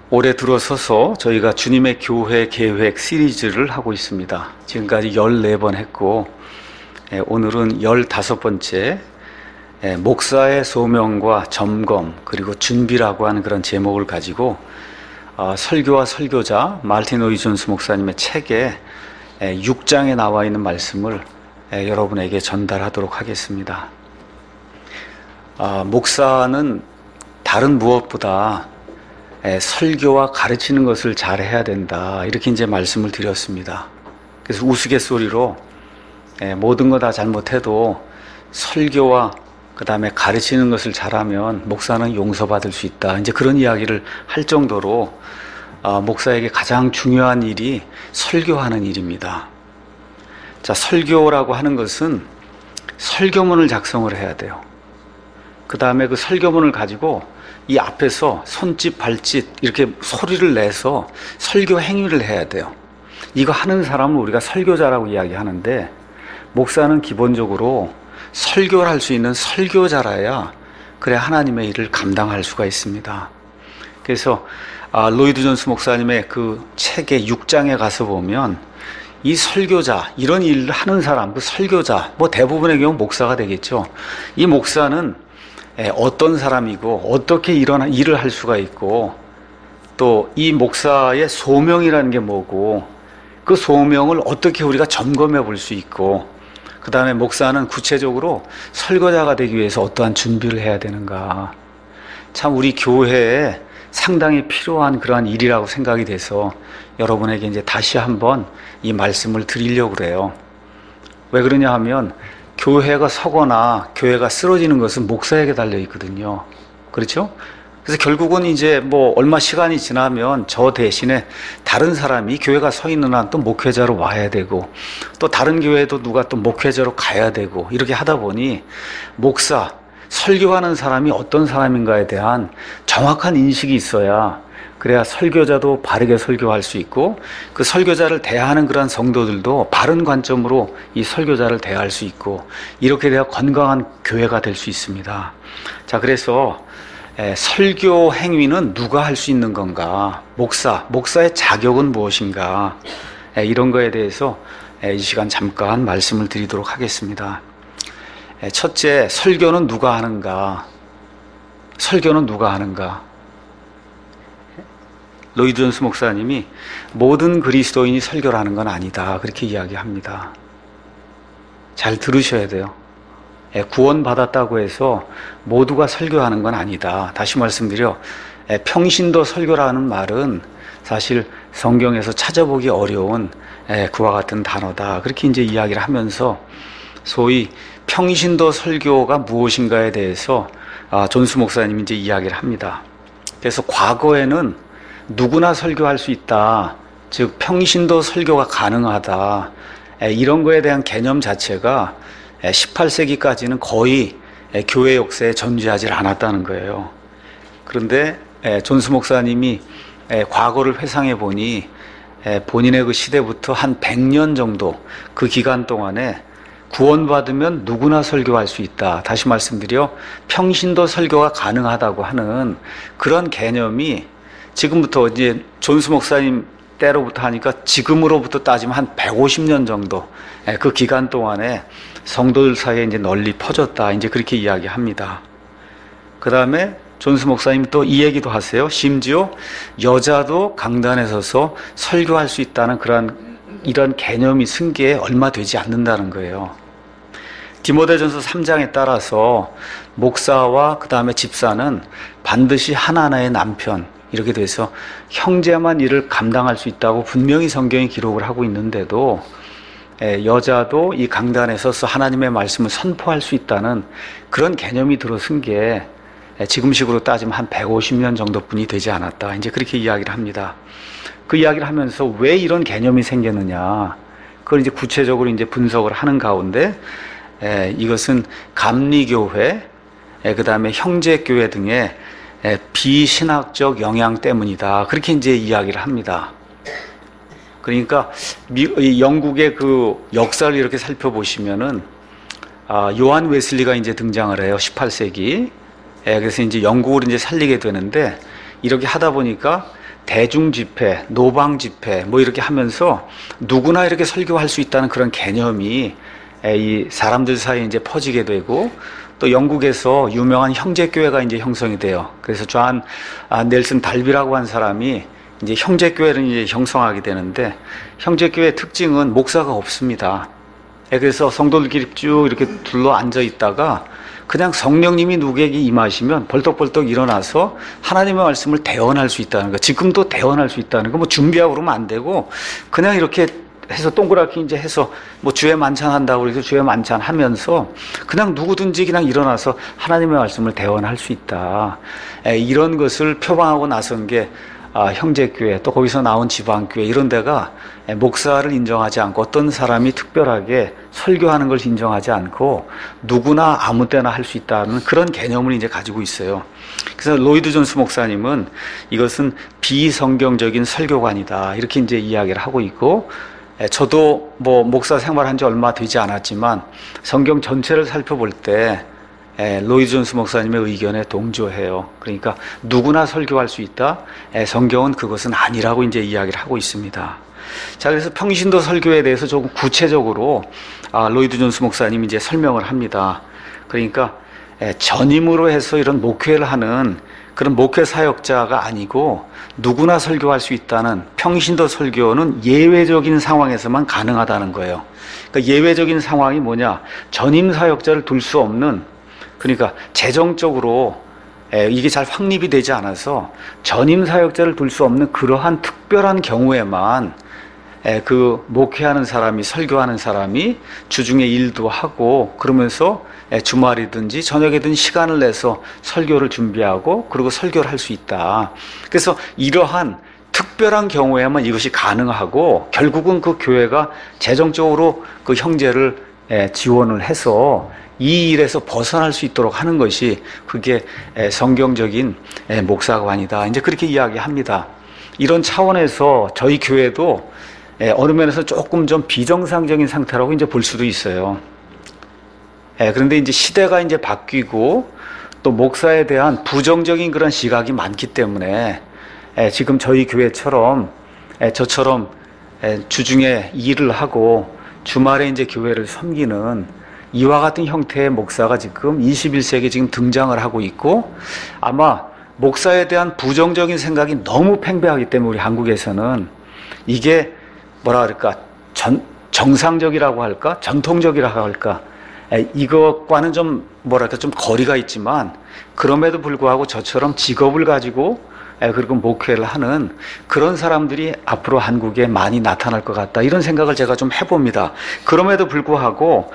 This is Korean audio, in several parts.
올해 들어서서 저희가 주님의 교회 계획 시리즈를 하고 있습니다. 지금까지 14번 했고, 오늘은 15번째 목사의 소명과 점검 그리고 준비라고 하는 그런 제목을 가지고 설교와 설교자 말틴 로이 존스 목사님의 책에 6장에 나와 있는 말씀을 여러분에게 전달하도록 하겠습니다. 목사는 다른 무엇보다 설교와 가르치는 것을 잘 해야 된다, 이렇게 이제 말씀을 드렸습니다. 그래서 우스갯소리로 모든 거 다 잘못해도 설교와 그 다음에 가르치는 것을 잘하면 목사는 용서받을 수 있다, 이제 그런 이야기를 할 정도로 목사에게 가장 중요한 일이 설교하는 일입니다. 자, 설교라고 하는 것은 설교문을 작성을 해야 돼요. 그 다음에 그 설교문을 가지고 이 앞에서 손짓 발짓 이렇게 소리를 내서 설교 행위를 해야 돼요. 이거 하는 사람을 우리가 설교자라고 이야기하는데, 목사는 기본적으로 설교를 할 수 있는 설교자라야 그래 하나님의 일을 감당할 수가 있습니다. 그래서 로이드 존스 목사님의 그 책의 6장에 가서 보면 이 설교자, 이런 일을 하는 사람, 그 설교자, 뭐 대부분의 경우 목사가 되겠죠. 이 목사는 어떤 사람이고 어떻게 이런 일을 할 수가 있고, 또 이 목사의 소명이라는 게 뭐고, 그 소명을 어떻게 우리가 점검해 볼 수 있고, 그 다음에 목사는 구체적으로 설교자가 되기 위해서 어떠한 준비를 해야 되는가, 참 우리 교회에 상당히 필요한 그러한 일이라고 생각이 돼서 여러분에게 이제 다시 한번 이 말씀을 드리려고 그래요. 왜 그러냐 하면 교회가 서거나 교회가 쓰러지는 것은 목사에게 달려 있거든요. 그렇죠? 그래서 결국은 이제 뭐 얼마 시간이 지나면 저 대신에 다른 사람이, 교회가 서 있는 한 또 목회자로 와야 되고, 또 다른 교회도 누가 또 목회자로 가야 되고, 이렇게 하다 보니 목사, 설교하는 사람이 어떤 사람인가에 대한 정확한 인식이 있어야, 그래야 설교자도 바르게 설교할 수 있고, 그 설교자를 대하는 그런 성도들도 바른 관점으로 이 설교자를 대할 수 있고, 이렇게 돼야 건강한 교회가 될 수 있습니다. 자, 그래서 설교 행위는 누가 할 수 있는 건가, 목사의 자격은 무엇인가, 이런 거에 대해서 이 시간 잠깐 말씀을 드리도록 하겠습니다. 첫째, 설교는 누가 하는가? 설교는 누가 하는가? 로이드 존스 목사님이 모든 그리스도인이 설교를 하는 건 아니다, 그렇게 이야기합니다. 잘 들으셔야 돼요. 구원받았다고 해서 모두가 설교하는 건 아니다. 다시 말씀드려, 평신도 설교라는 말은 사실 성경에서 찾아보기 어려운 그와 같은 단어다, 그렇게 이제 이야기를 하면서 소위 평신도 설교가 무엇인가에 대해서 존스 목사님이 이제 이야기를 합니다. 그래서 과거에는 누구나 설교할 수 있다, 즉 평신도 설교가 가능하다, 이런 거에 대한 개념 자체가 18세기까지는 거의 교회 역사에 존재하지 않았다는 거예요. 그런데 존스 목사님이 과거를 회상해 보니 본인의 그 시대부터 한 100년 정도 그 기간 동안에 구원받으면 누구나 설교할 수 있다, 다시 말씀드려 평신도 설교가 가능하다고 하는 그런 개념이 지금부터 이제 존스 목사님 때로부터 하니까 지금으로부터 따지면 한 150년 정도 그 기간 동안에 성도들 사이에 이제 널리 퍼졌다, 이제 그렇게 이야기합니다. 그 다음에 존스 목사님 또 이 얘기도 하세요. 심지어 여자도 강단에 서서 설교할 수 있다는 이런 개념이 승계에 얼마 되지 않는다는 거예요. 디모데전서 3장에 따라서 목사와 그 다음에 집사는 반드시 하나하나의 남편, 이렇게 돼서 형제만 일을 감당할 수 있다고 분명히 성경이 기록을 하고 있는데도 여자도 이 강단에 서서 하나님의 말씀을 선포할 수 있다는 그런 개념이 들어선 게 지금식으로 따지면 한 150년 정도뿐이 되지 않았다, 이제 그렇게 이야기를 합니다. 그 이야기를 하면서 왜 이런 개념이 생겼느냐, 그걸 이제 구체적으로 이제 분석을 하는 가운데 이것은 감리교회, 그 다음에 형제교회 등의 비신학적 영향 때문이다, 그렇게 이제 이야기를 합니다. 그러니까 영국의 그 역사를 이렇게 살펴보시면은 요한 웨슬리가 이제 등장을 해요. 18세기. 그래서 이제 영국을 이제 살리게 되는데, 이렇게 하다 보니까 대중 집회, 노방 집회 뭐 이렇게 하면서 누구나 이렇게 설교할 수 있다는 그런 개념이 이 사람들 사이에 이제 퍼지게 되고, 또 영국에서 유명한 형제교회가 이제 형성이 돼요. 그래서 존 넬슨 달비라고 한 사람이 이제 형제교회를 이제 형성하게 되는데, 형제교회의 특징은 목사가 없습니다. 그래서 성도들끼리 쭉 이렇게 둘러 앉아 있다가 그냥 성령님이 누구에게 임하시면 벌떡벌떡 일어나서 하나님의 말씀을 대언할 수 있다는 거, 지금도 대언할 수 있다는 거, 뭐 준비하고 그러면 안 되고 그냥 이렇게 해서 동그랗게 이제 해서 뭐 주의 만찬 한다고 해서 주의 만찬 하면서 그냥 누구든지 그냥 일어나서 하나님의 말씀을 대언할 수 있다. 이런 것을 표방하고 나선 게 형제교회, 또 거기서 나온 지방교회, 이런 데가 목사를 인정하지 않고 어떤 사람이 특별하게 설교하는 걸 인정하지 않고 누구나 아무 때나 할 수 있다는 그런 개념을 이제 가지고 있어요. 그래서 로이드 존스 목사님은 이것은 비성경적인 설교관이다, 이렇게 이제 이야기를 하고 있고, 저도 뭐 목사 생활한 지 얼마 되지 않았지만 성경 전체를 살펴볼 때 로이드 존스 목사님의 의견에 동조해요. 그러니까 누구나 설교할 수 있다. 성경은 그것은 아니라고 이제 이야기를 하고 있습니다. 자, 그래서 평신도 설교에 대해서 조금 구체적으로 로이드 존스 목사님이 이제 설명을 합니다. 그러니까 전임으로 해서 이런 목회를 하는 그런 목회 사역자가 아니고 누구나 설교할 수 있다는 평신도 설교는 예외적인 상황에서만 가능하다는 거예요. 그러니까 예외적인 상황이 뭐냐? 전임 사역자를 둘 수 없는, 그러니까 재정적으로 이게 잘 확립이 되지 않아서 전임 사역자를 둘 수 없는 그러한 특별한 경우에만 그 목회하는 사람이, 설교하는 사람이 주중에 일도 하고 그러면서 주말이든지 저녁이든 시간을 내서 설교를 준비하고 그리고 설교를 할 수 있다. 그래서 이러한 특별한 경우에만 이것이 가능하고, 결국은 그 교회가 재정적으로 그 형제를 지원을 해서 이 일에서 벗어날 수 있도록 하는 것이 그게 성경적인 목사관이다, 이제 그렇게 이야기합니다. 이런 차원에서 저희 교회도 어느 면에서 조금 좀 비정상적인 상태라고 이제 볼 수도 있어요. 그런데 이제 시대가 이제 바뀌고 또 목사에 대한 부정적인 그런 시각이 많기 때문에 지금 저희 교회처럼 저처럼 주중에 일을 하고 주말에 이제 교회를 섬기는 이와 같은 형태의 목사가 지금 21세기에 지금 등장을 하고 있고, 아마 목사에 대한 부정적인 생각이 너무 팽배하기 때문에 우리 한국에서는 이게 뭐라 그럴까, 정상적이라고 할까, 전통적이라고 할까, 이것과는 좀 뭐랄까 좀 거리가 있지만 그럼에도 불구하고 저처럼 직업을 가지고 그리고 목회를 하는 그런 사람들이 앞으로 한국에 많이 나타날 것 같다, 이런 생각을 제가 좀 해봅니다. 그럼에도 불구하고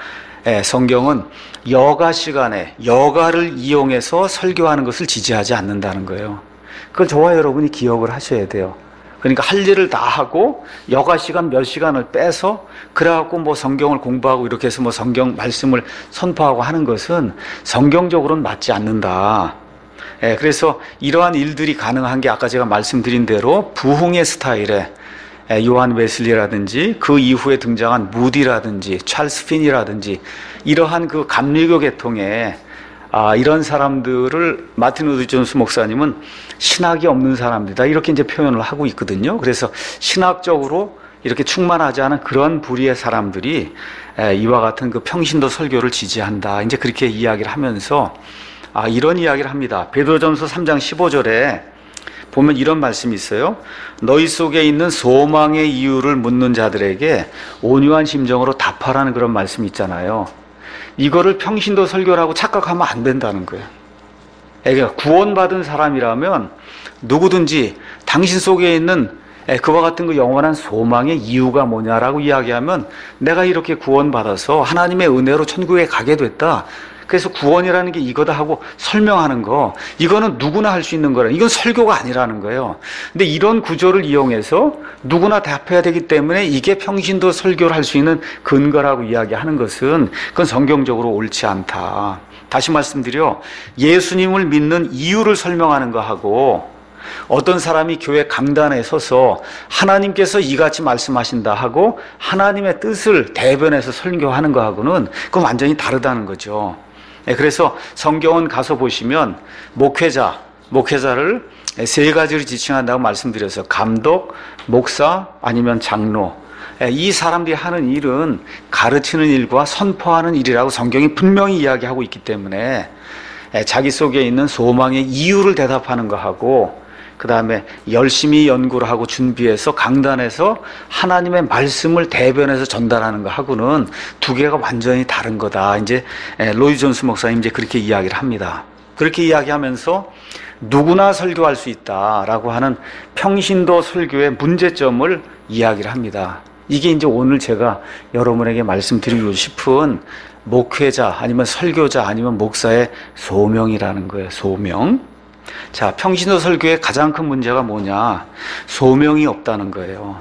성경은 여가 시간에 여가를 이용해서 설교하는 것을 지지하지 않는다는 거예요. 그걸 저와 여러분이 기억을 하셔야 돼요. 그러니까 할 일을 다 하고 여가 시간 몇 시간을 빼서 그래갖고 뭐 성경을 공부하고 이렇게 해서 뭐 성경 말씀을 선포하고 하는 것은 성경적으로는 맞지 않는다. 그래서 이러한 일들이 가능한 게 아까 제가 말씀드린 대로 부흥의 스타일에 요한 웨슬리라든지 그 이후에 등장한 무디라든지 찰스 핀이라든지 이러한 그 감리교 계통에 이런 사람들을 마틴 루터 존스 목사님은 신학이 없는 사람들이다, 이렇게 이제 표현을 하고 있거든요. 그래서 신학적으로 이렇게 충만하지 않은 그런 부류의 사람들이 이와 같은 그 평신도 설교를 지지한다, 이제 그렇게 이야기를 하면서 이런 이야기를 합니다. 베드로전서 3장 15절에 보면 이런 말씀이 있어요. 너희 속에 있는 소망의 이유를 묻는 자들에게 온유한 심정으로 답하라는 그런 말씀이 있잖아요. 이거를 평신도 설교라고 착각하면 안 된다는 거예요. 그러니까 구원받은 사람이라면 누구든지 당신 속에 있는 그와 같은 그 영원한 소망의 이유가 뭐냐라고 이야기하면, 내가 이렇게 구원받아서 하나님의 은혜로 천국에 가게 됐다, 그래서 구원이라는 게 이거다 하고 설명하는 거, 이거는 누구나 할 수 있는 거라, 이건 설교가 아니라는 거예요. 근데 이런 구조를 이용해서 누구나 답해야 되기 때문에 이게 평신도 설교를 할 수 있는 근거라고 이야기하는 것은 그건 성경적으로 옳지 않다. 다시 말씀드려, 예수님을 믿는 이유를 설명하는 거하고 어떤 사람이 교회 강단에 서서 하나님께서 이같이 말씀하신다 하고 하나님의 뜻을 대변해서 설교하는 거하고는 그건 완전히 다르다는 거죠. 그래서 성경은 가서 보시면 목회자, 목회자를 세 가지로 지칭한다고 말씀드렸어요. 감독, 목사, 아니면 장로. 이 사람들이 하는 일은 가르치는 일과 선포하는 일이라고 성경이 분명히 이야기하고 있기 때문에 자기 속에 있는 소망의 이유를 대답하는 거하고, 그 다음에 열심히 연구를 하고 준비해서 강단에서 하나님의 말씀을 대변해서 전달하는 거하고는 두 개가 완전히 다른 거다. 이제 로이드 존스 목사님 이제 그렇게 이야기를 합니다. 그렇게 이야기하면서 누구나 설교할 수 있다라고 하는 평신도 설교의 문제점을 이야기를 합니다. 이게 이제 오늘 제가 여러분에게 말씀드리고 싶은 목회자 아니면 설교자 아니면 목사의 소명이라는 거예요. 소명. 자, 평신도 설교의 가장 큰 문제가 뭐냐? 소명이 없다는 거예요.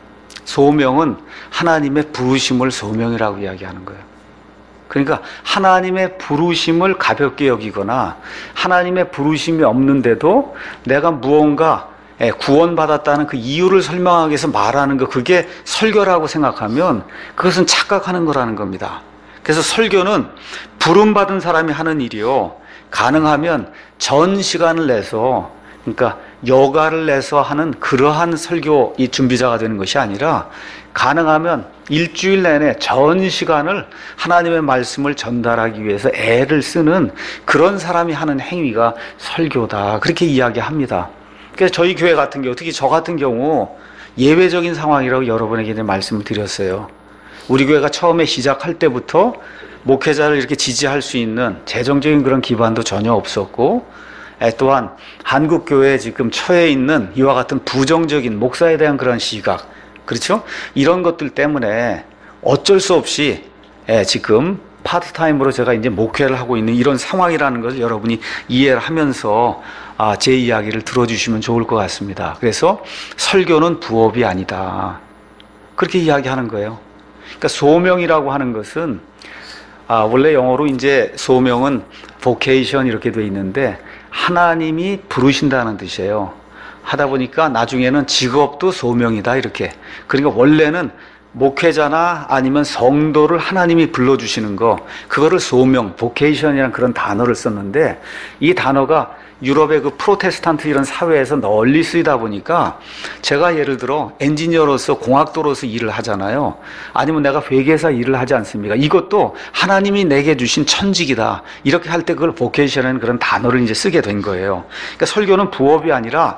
소명은 하나님의 부르심을 소명이라고 이야기하는 거예요. 그러니까 하나님의 부르심을 가볍게 여기거나 하나님의 부르심이 없는데도 내가 무언가 구원받았다는 그 이유를 설명하기 위해서 말하는 거, 그게 설교라고 생각하면 그것은 착각하는 거라는 겁니다. 그래서 설교는 부름받은 사람이 하는 일이요, 가능하면 전 시간을 내서, 그러니까 여가를 내서 하는 그러한 설교 이 준비자가 되는 것이 아니라 가능하면 일주일 내내 전 시간을 하나님의 말씀을 전달하기 위해서 애를 쓰는 그런 사람이 하는 행위가 설교다. 그렇게 이야기합니다. 그래서 저희 교회 같은 경우, 특히 저 같은 경우 예외적인 상황이라고 여러분에게 말씀을 드렸어요. 우리 교회가 처음에 시작할 때부터 목회자를 이렇게 지지할 수 있는 재정적인 그런 기반도 전혀 없었고, 또한 한국교회에 지금 처해 있는 이와 같은 부정적인 목사에 대한 그런 시각, 그렇죠? 이런 것들 때문에 어쩔 수 없이 지금 파트타임으로 제가 이제 목회를 하고 있는 이런 상황이라는 것을 여러분이 이해를 하면서 제 이야기를 들어주시면 좋을 것 같습니다. 그래서 설교는 부업이 아니다. 그렇게 이야기하는 거예요. 그러니까 소명이라고 하는 것은 원래 영어로 이제 소명은 vocation 이렇게 돼 있는데 하나님이 부르신다는 뜻이에요. 하다 보니까 나중에는 직업도 소명이다 이렇게. 그러니까 원래는 목회자나 아니면 성도를 하나님이 불러주시는 거, 그거를 소명, vocation이라는 그런 단어를 썼는데, 이 단어가 유럽의 그 프로테스탄트 이런 사회에서 널리 쓰이다 보니까 제가 예를 들어 엔지니어로서 공학도로서 일을 하잖아요. 아니면 내가 회계사 일을 하지 않습니까? 이것도 하나님이 내게 주신 천직이다. 이렇게 할 때 그걸 vocation이라는 그런 단어를 이제 쓰게 된 거예요. 그러니까 설교는 부업이 아니라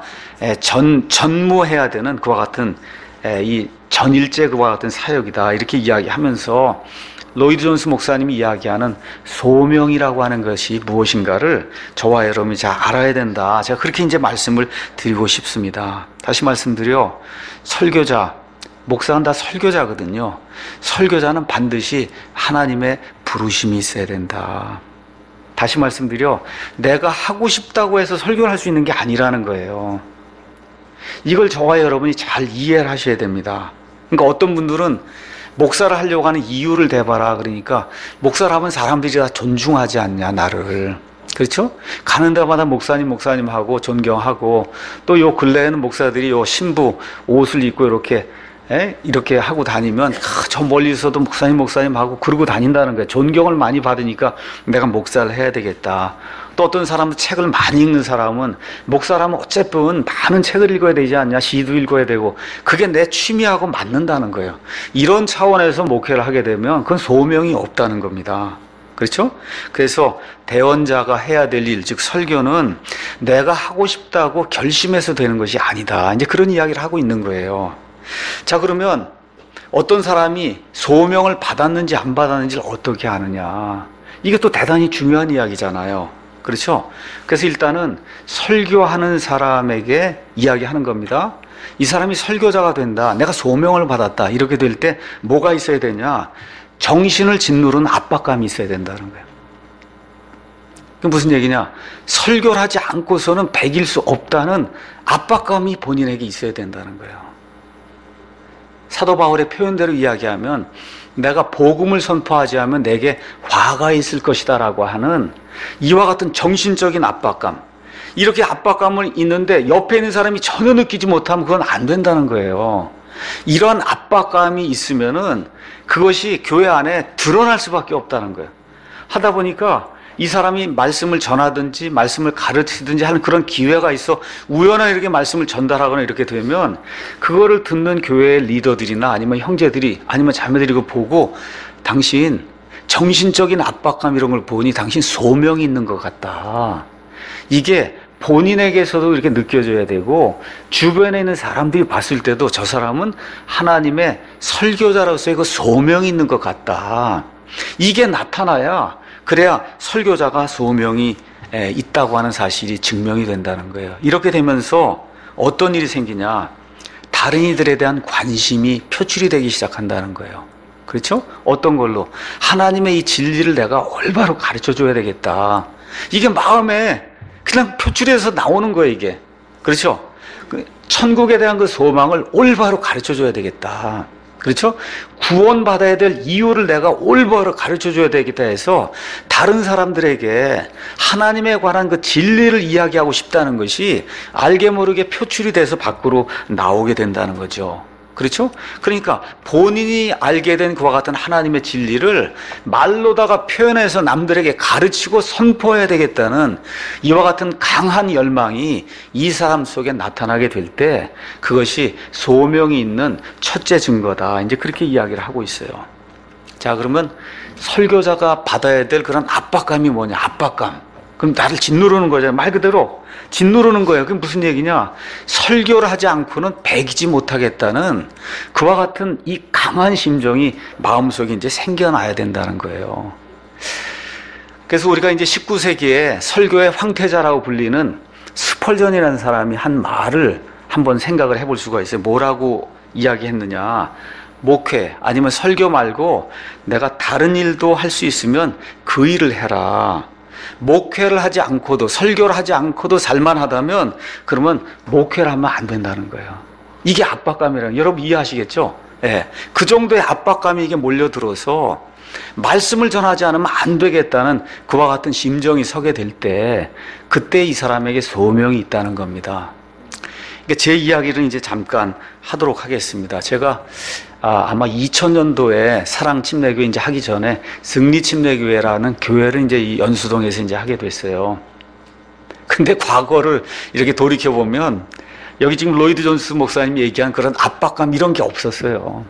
전무해야 되는 그와 같은 이 전일제 그와 같은 사역이다. 이렇게 이야기하면서 로이드 존스 목사님이 이야기하는 소명이라고 하는 것이 무엇인가를 저와 여러분이 잘 알아야 된다. 제가 그렇게 이제 말씀을 드리고 싶습니다. 다시 말씀드려, 설교자, 목사는 다 설교자거든요. 설교자는 반드시 하나님의 부르심이 있어야 된다. 다시 말씀드려, 내가 하고 싶다고 해서 설교를 할 수 있는 게 아니라는 거예요. 이걸 저와 여러분이 잘 이해를 하셔야 됩니다. 그러니까 어떤 분들은 목사를 하려고 하는 이유를 대봐라. 그러니까 목사를 하면 사람들이 다 존중하지 않냐, 나를. 그렇죠? 가는 데마다 목사님 하고 존경하고, 또 요 근래에는 목사들이 요 신부 옷을 입고 이렇게 하고 다니면 저 멀리서도 목사님 하고 그러고 다닌다는 거예요. 존경을 많이 받으니까 내가 목사를 해야 되겠다. 또 어떤 사람은 책을 많이 읽는 사람은 목사라면 어쨌든 많은 책을 읽어야 되지 않냐, 시도 읽어야 되고, 그게 내 취미하고 맞는다는 거예요. 이런 차원에서 목회를 하게 되면 그건 소명이 없다는 겁니다. 그렇죠? 그래서 대언자가 해야 될 일, 즉 설교는 내가 하고 싶다고 결심해서 되는 것이 아니다. 이제 그런 이야기를 하고 있는 거예요. 자, 그러면 어떤 사람이 소명을 받았는지 안 받았는지를 어떻게 아느냐, 이게 또 대단히 중요한 이야기잖아요. 그렇죠? 그래서 일단은 설교하는 사람에게 이야기하는 겁니다. 이 사람이 설교자가 된다, 내가 소명을 받았다, 이렇게 될 때 뭐가 있어야 되냐? 정신을 짓누르는 압박감이 있어야 된다는 거예요. 그게 무슨 얘기냐? 설교를 하지 않고서는 배길 수 없다는 압박감이 본인에게 있어야 된다는 거예요. 사도 바울의 표현대로 이야기하면 내가 복음을 선포하지 않으면 내게 화가 있을 것이다 라고 하는 이와 같은 정신적인 압박감, 이렇게 압박감을 있는데 옆에 있는 사람이 전혀 느끼지 못하면 그건 안 된다는 거예요. 이런 압박감이 있으면은 그것이 교회 안에 드러날 수밖에 없다는 거예요. 하다 보니까 이 사람이 말씀을 전하든지 말씀을 가르치든지 하는 그런 기회가 있어 우연하게 이렇게 말씀을 전달하거나 이렇게 되면 그거를 듣는 교회의 리더들이나 아니면 형제들이 아니면 자매들이 그거 보고 당신 정신적인 압박감 이런 걸 보니 당신 소명이 있는 것 같다. 이게 본인에게서도 이렇게 느껴져야 되고 주변에 있는 사람들이 봤을 때도 저 사람은 하나님의 설교자로서의 그 소명이 있는 것 같다. 이게 나타나야 그래야 설교자가 소명이 있다고 하는 사실이 증명이 된다는 거예요. 이렇게 되면서 어떤 일이 생기냐? 다른 이들에 대한 관심이 표출이 되기 시작한다는 거예요. 그렇죠? 어떤 걸로? 하나님의 이 진리를 내가 올바로 가르쳐 줘야 되겠다. 이게 마음에 그냥 표출해서 나오는 거예요, 이게. 그렇죠? 천국에 대한 그 소망을 올바로 가르쳐 줘야 되겠다. 그렇죠? 구원받아야 될 이유를 내가 올바로 가르쳐 줘야 되겠다 해서 다른 사람들에게 하나님에 관한 그 진리를 이야기하고 싶다는 것이 알게 모르게 표출이 돼서 밖으로 나오게 된다는 거죠. 그렇죠? 그러니까 본인이 알게 된 그와 같은 하나님의 진리를 말로다가 표현해서 남들에게 가르치고 선포해야 되겠다는 이와 같은 강한 열망이 이 사람 속에 나타나게 될 때 그것이 소명이 있는 첫째 증거다. 이제 그렇게 이야기를 하고 있어요. 자, 그러면 설교자가 받아야 될 그런 압박감이 뭐냐? 압박감. 그럼 나를 짓누르는 거잖아요. 말 그대로 짓누르는 거예요. 그게 무슨 얘기냐? 설교를 하지 않고는 배기지 못하겠다는 그와 같은 이 강한 심정이 마음속에 이제 생겨나야 된다는 거예요. 그래서 우리가 이제 19세기에 설교의 황태자라고 불리는 스펄전이라는 사람이 한 말을 한번 생각을 해볼 수가 있어요. 뭐라고 이야기했느냐? 목회 아니면 설교 말고 내가 다른 일도 할 수 있으면 그 일을 해라. 목회를 하지 않고도 설교를 하지 않고도 살만하다면 그러면 목회를 하면 안 된다는 거예요. 이게 압박감이라는 여러분 이해하시겠죠? 예, 그 정도의 압박감이 이게 몰려들어서 말씀을 전하지 않으면 안 되겠다는 그와 같은 심정이 서게 될 때 그때 이 사람에게 소명이 있다는 겁니다. 그러니까 제 이야기를 이제 잠깐 하도록 하겠습니다. 제가 아마 2000년도에 사랑침례교회 이제 하기 전에 승리침례교회라는 교회를 이제 이 연수동에서 이제 하게 됐어요. 근데 과거를 이렇게 돌이켜보면 여기 지금 로이드 존스 목사님이 얘기한 그런 압박감 이런 게 없었어요.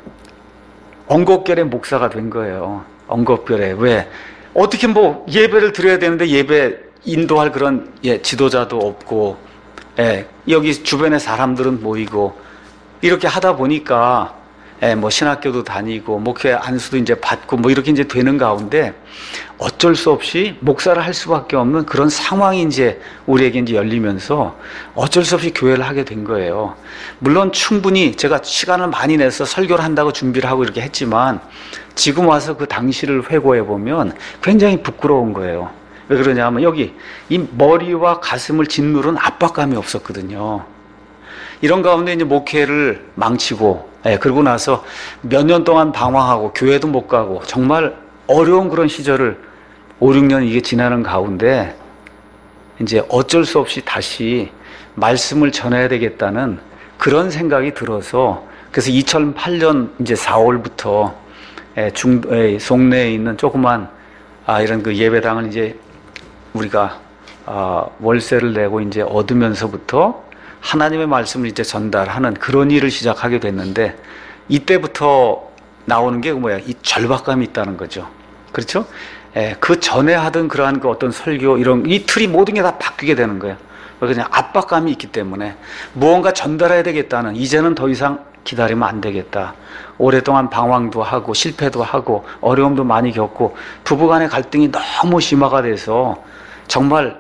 엉겁결에 목사가 된 거예요. 엉겁결에. 왜? 어떻게 뭐 예배를 드려야 되는데 예배 인도할 그런 지도자도 없고 여기 주변에 사람들은 모이고 이렇게 하다 보니까 뭐 신학교도 다니고 목회 안수도 이제 받고 뭐 이렇게 이제 되는 가운데 어쩔 수 없이 목사를 할 수밖에 없는 그런 상황이 이제 우리에게 이제 열리면서 어쩔 수 없이 교회를 하게 된 거예요. 물론 충분히 제가 시간을 많이 내서 설교를 한다고 준비를 하고 이렇게 했지만 지금 와서 그 당시를 회고해 보면 굉장히 부끄러운 거예요. 왜 그러냐면 여기 이 머리와 가슴을 짓누른 압박감이 없었거든요. 이런 가운데 이제 목회를 망치고 그러고 나서 몇 년 동안 방황하고 교회도 못 가고 정말 어려운 그런 시절을 5, 6년 이게 지나는 가운데 이제 어쩔 수 없이 다시 말씀을 전해야 되겠다는 그런 생각이 들어서 그래서 2008년 이제 4월부터 송내에 있는 조그만 이런 그 예배당을 이제 우리가 월세를 내고 이제 얻으면서부터 하나님의 말씀을 이제 전달하는 그런 일을 시작하게 됐는데 이때부터 나오는 게 뭐야? 이 절박감이 있다는 거죠. 그렇죠? 그 전에 하던 그러한 그 어떤 설교 이런 이 틀이 모든 게 다 바뀌게 되는 거예요. 그냥 압박감이 있기 때문에 무언가 전달해야 되겠다는 이제는 더 이상 기다리면 안 되겠다. 오랫동안 방황도 하고 실패도 하고 어려움도 많이 겪고 부부간의 갈등이 너무 심화가 돼서 정말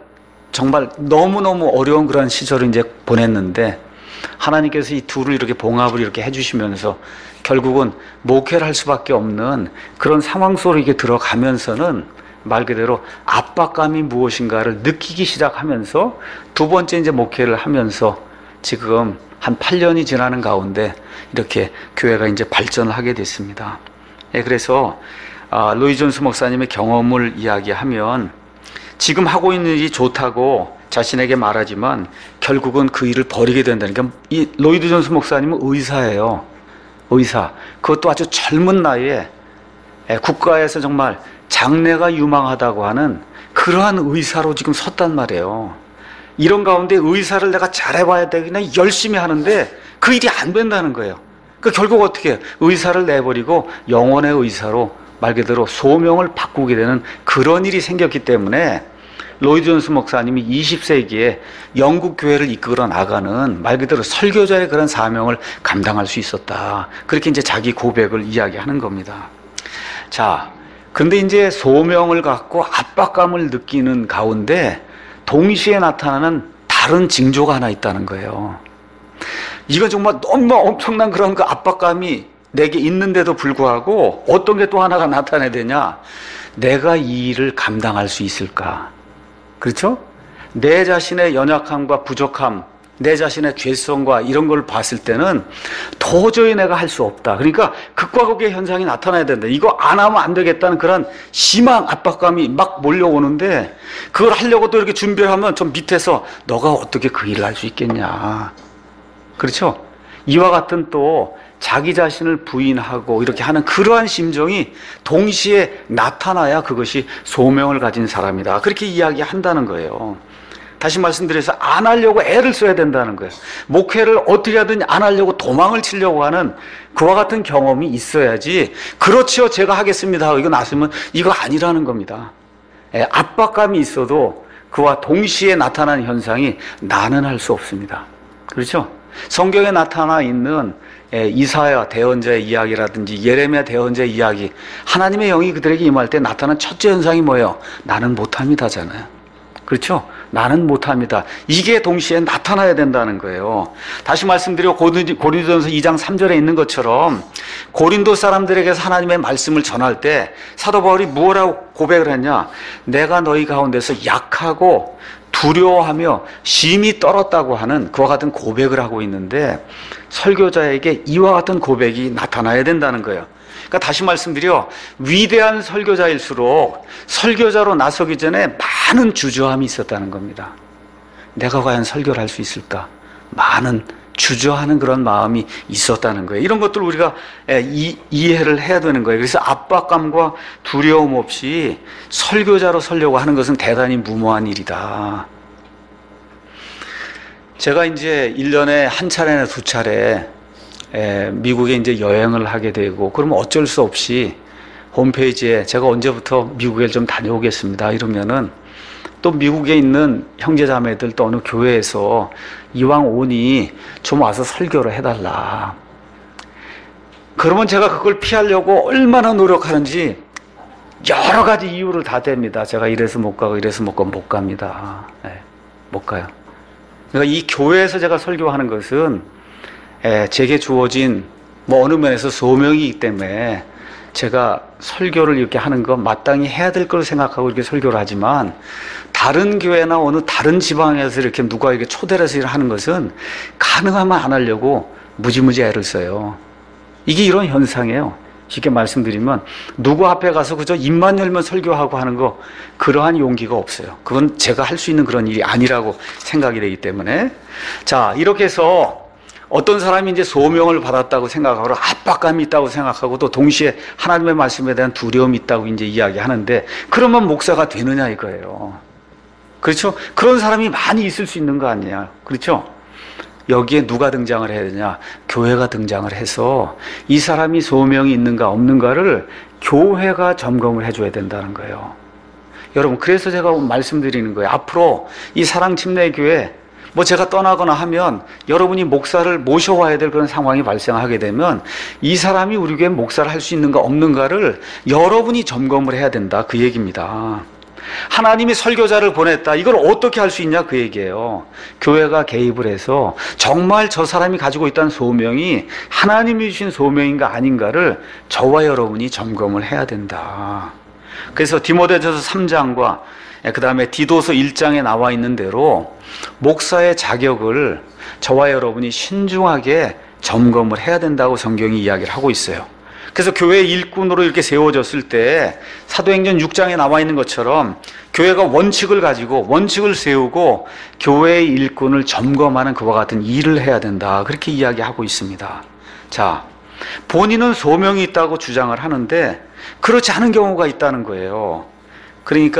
너무너무 어려운 그런 시절을 이제 보냈는데 하나님께서 이 둘을 이렇게 봉합을 이렇게 해주시면서 결국은 목회를 할 수밖에 없는 그런 상황 속으로 이렇게 들어가면서는 말 그대로 압박감이 무엇인가를 느끼기 시작하면서 두 번째 이제 목회를 하면서 지금 한 8년이 지나는 가운데 이렇게 교회가 이제 발전을 하게 됐습니다. 그래서 로이 존스 목사님의 경험을 이야기하면 지금 하고 있는 일이 좋다고 자신에게 말하지만 결국은 그 일을 버리게 된다는 게 이 로이드 존스 목사님은 의사예요. 의사. 그것도 아주 젊은 나이에 국가에서 정말 장래가 유망하다고 하는 그 그러한 의사로 지금 섰단 말이에요. 이런 가운데 의사를 내가 잘해봐야 되겠나 열심히 하는데 그 일이 안 된다는 거예요. 그 결국 어떻게 해요? 의사를 내버리고 영혼의 의사로 말 그대로 소명을 바꾸게 되는 그런 일이 생겼기 때문에 로이드 존스 목사님이 20세기에 영국 교회를 이끌어 나가는 말 그대로 설교자의 그런 사명을 감당할 수 있었다. 그렇게 이제 자기 고백을 이야기하는 겁니다. 자, 근데 이제 소명을 갖고 압박감을 느끼는 가운데 동시에 나타나는 다른 징조가 하나 있다는 거예요. 이건 정말 너무 엄청난 그런 그 압박감이 내게 있는데도 불구하고 어떤 게 또 하나가 나타나야 되냐? 내가 이 일을 감당할 수 있을까? 그렇죠? 내 자신의 연약함과 부족함, 내 자신의 죄성과 이런 걸 봤을 때는 도저히 내가 할 수 없다. 그러니까 극과 극의 현상이 나타나야 된다. 이거 안 하면 안 되겠다는 그런 심한 압박감이 막 몰려오는데 그걸 하려고 또 이렇게 준비를 하면 좀 밑에서 너가 어떻게 그 일을 할 수 있겠냐. 그렇죠? 이와 같은 또 자기 자신을 부인하고 이렇게 하는 그러한 심정이 동시에 나타나야 그것이 소명을 가진 사람이다. 그렇게 이야기한다는 거예요. 다시 말씀드려서 안 하려고 애를 써야 된다는 거예요. 목회를 어떻게 하든 안 하려고 도망을 치려고 하는 그와 같은 경험이 있어야지 그렇지요 제가 하겠습니다 하고 이거 나서면 이거 아니라는 겁니다. 압박감이 있어도 그와 동시에 나타나는 현상이 나는 할 수 없습니다. 그렇죠? 성경에 나타나 있는 이사야 대언자의 이야기라든지 예레미야 대언자의 이야기, 하나님의 영이 그들에게 임할 때 나타난 첫째 현상이 뭐예요? 나는 못합니다잖아요. 그렇죠? 나는 못합니다. 이게 동시에 나타나야 된다는 거예요. 다시 말씀드려 고린도전서 2장 3절에 있는 것처럼 고린도 사람들에게서 하나님의 말씀을 전할 때 사도 바울이 무엇라고 고백을 했냐? 내가 너희 가운데서 약하고 두려워하며 심히 떨었다고 하는 그와 같은 고백을 하고 있는데 설교자에게 이와 같은 고백이 나타나야 된다는 거예요. 그러니까 다시 말씀드려 위대한 설교자일수록 설교자로 나서기 전에 많은 주저함이 있었다는 겁니다. 내가 과연 설교를 할 수 있을까? 많은 주저하는 그런 마음이 있었다는 거예요. 이런 것들을 우리가 이해를 해야 되는 거예요. 그래서 압박감과 두려움 없이 설교자로 서려고 하는 것은 대단히 무모한 일이다. 제가 이제 1년에 한 차례나 두 차례 미국에 이제 여행을 하게 되고 그러면 어쩔 수 없이 홈페이지에 제가 언제부터 미국에 좀 다녀오겠습니다 이러면은 또 미국에 있는 형제자매들 또 어느 교회에서 이왕 오니 좀 와서 설교를 해달라. 그러면 제가 그걸 피하려고 얼마나 노력하는지 여러 가지 이유를 다 댑니다. 제가 이래서 못 가고 이래서 못 가고 못 갑니다. 못 가요. 그러니까 이 교회에서 제가 설교하는 것은 제게 주어진 어느 면에서 소명이기 때문에 제가 설교를 이렇게 하는 거 마땅히 해야 될 걸 생각하고 이렇게 설교를 하지만 다른 교회나 어느 다른 지방에서 이렇게 누가 이렇게 초대를 해서 하는 것은 가능하면 안 하려고 무지무지 애를 써요. 이게 이런 현상이에요. 쉽게 말씀드리면 누구 앞에 가서 그저 입만 열면 설교하고 하는 거 그러한 용기가 없어요. 그건 제가 할 수 있는 그런 일이 아니라고 생각이 되기 때문에 자 이렇게 해서 어떤 사람이 이제 소명을 받았다고 생각하고 압박감이 있다고 생각하고 또 동시에 하나님의 말씀에 대한 두려움이 있다고 이제 이야기하는데 그러면 목사가 되느냐 이거예요. 그렇죠? 그런 사람이 많이 있을 수 있는 거 아니냐. 그렇죠? 여기에 누가 등장을 해야 되냐? 교회가 등장을 해서 이 사람이 소명이 있는가 없는가를 교회가 점검을 해줘야 된다는 거예요. 여러분 그래서 제가 말씀드리는 거예요. 앞으로 이 사랑침례교회 제가 떠나거나 하면 여러분이 목사를 모셔와야 될 그런 상황이 발생하게 되면 이 사람이 우리 교회 목사를 할 수 있는가 없는가를 여러분이 점검을 해야 된다 그 얘기입니다. 하나님이 설교자를 보냈다. 이걸 어떻게 할 수 있냐 그 얘기예요. 교회가 개입을 해서 정말 저 사람이 가지고 있다는 소명이 하나님이 주신 소명인가 아닌가를 저와 여러분이 점검을 해야 된다. 그래서 디모데전서 3장과 그 다음에 디도서 1장에 나와 있는 대로 목사의 자격을 저와 여러분이 신중하게 점검을 해야 된다고 성경이 이야기를 하고 있어요. 그래서 교회 일꾼으로 이렇게 세워졌을 때 사도행전 6장에 나와 있는 것처럼 교회가 원칙을 가지고 원칙을 세우고 교회의 일꾼을 점검하는 그와 같은 일을 해야 된다. 그렇게 이야기하고 있습니다. 자, 본인은 소명이 있다고 주장을 하는데 그렇지 않은 경우가 있다는 거예요. 그러니까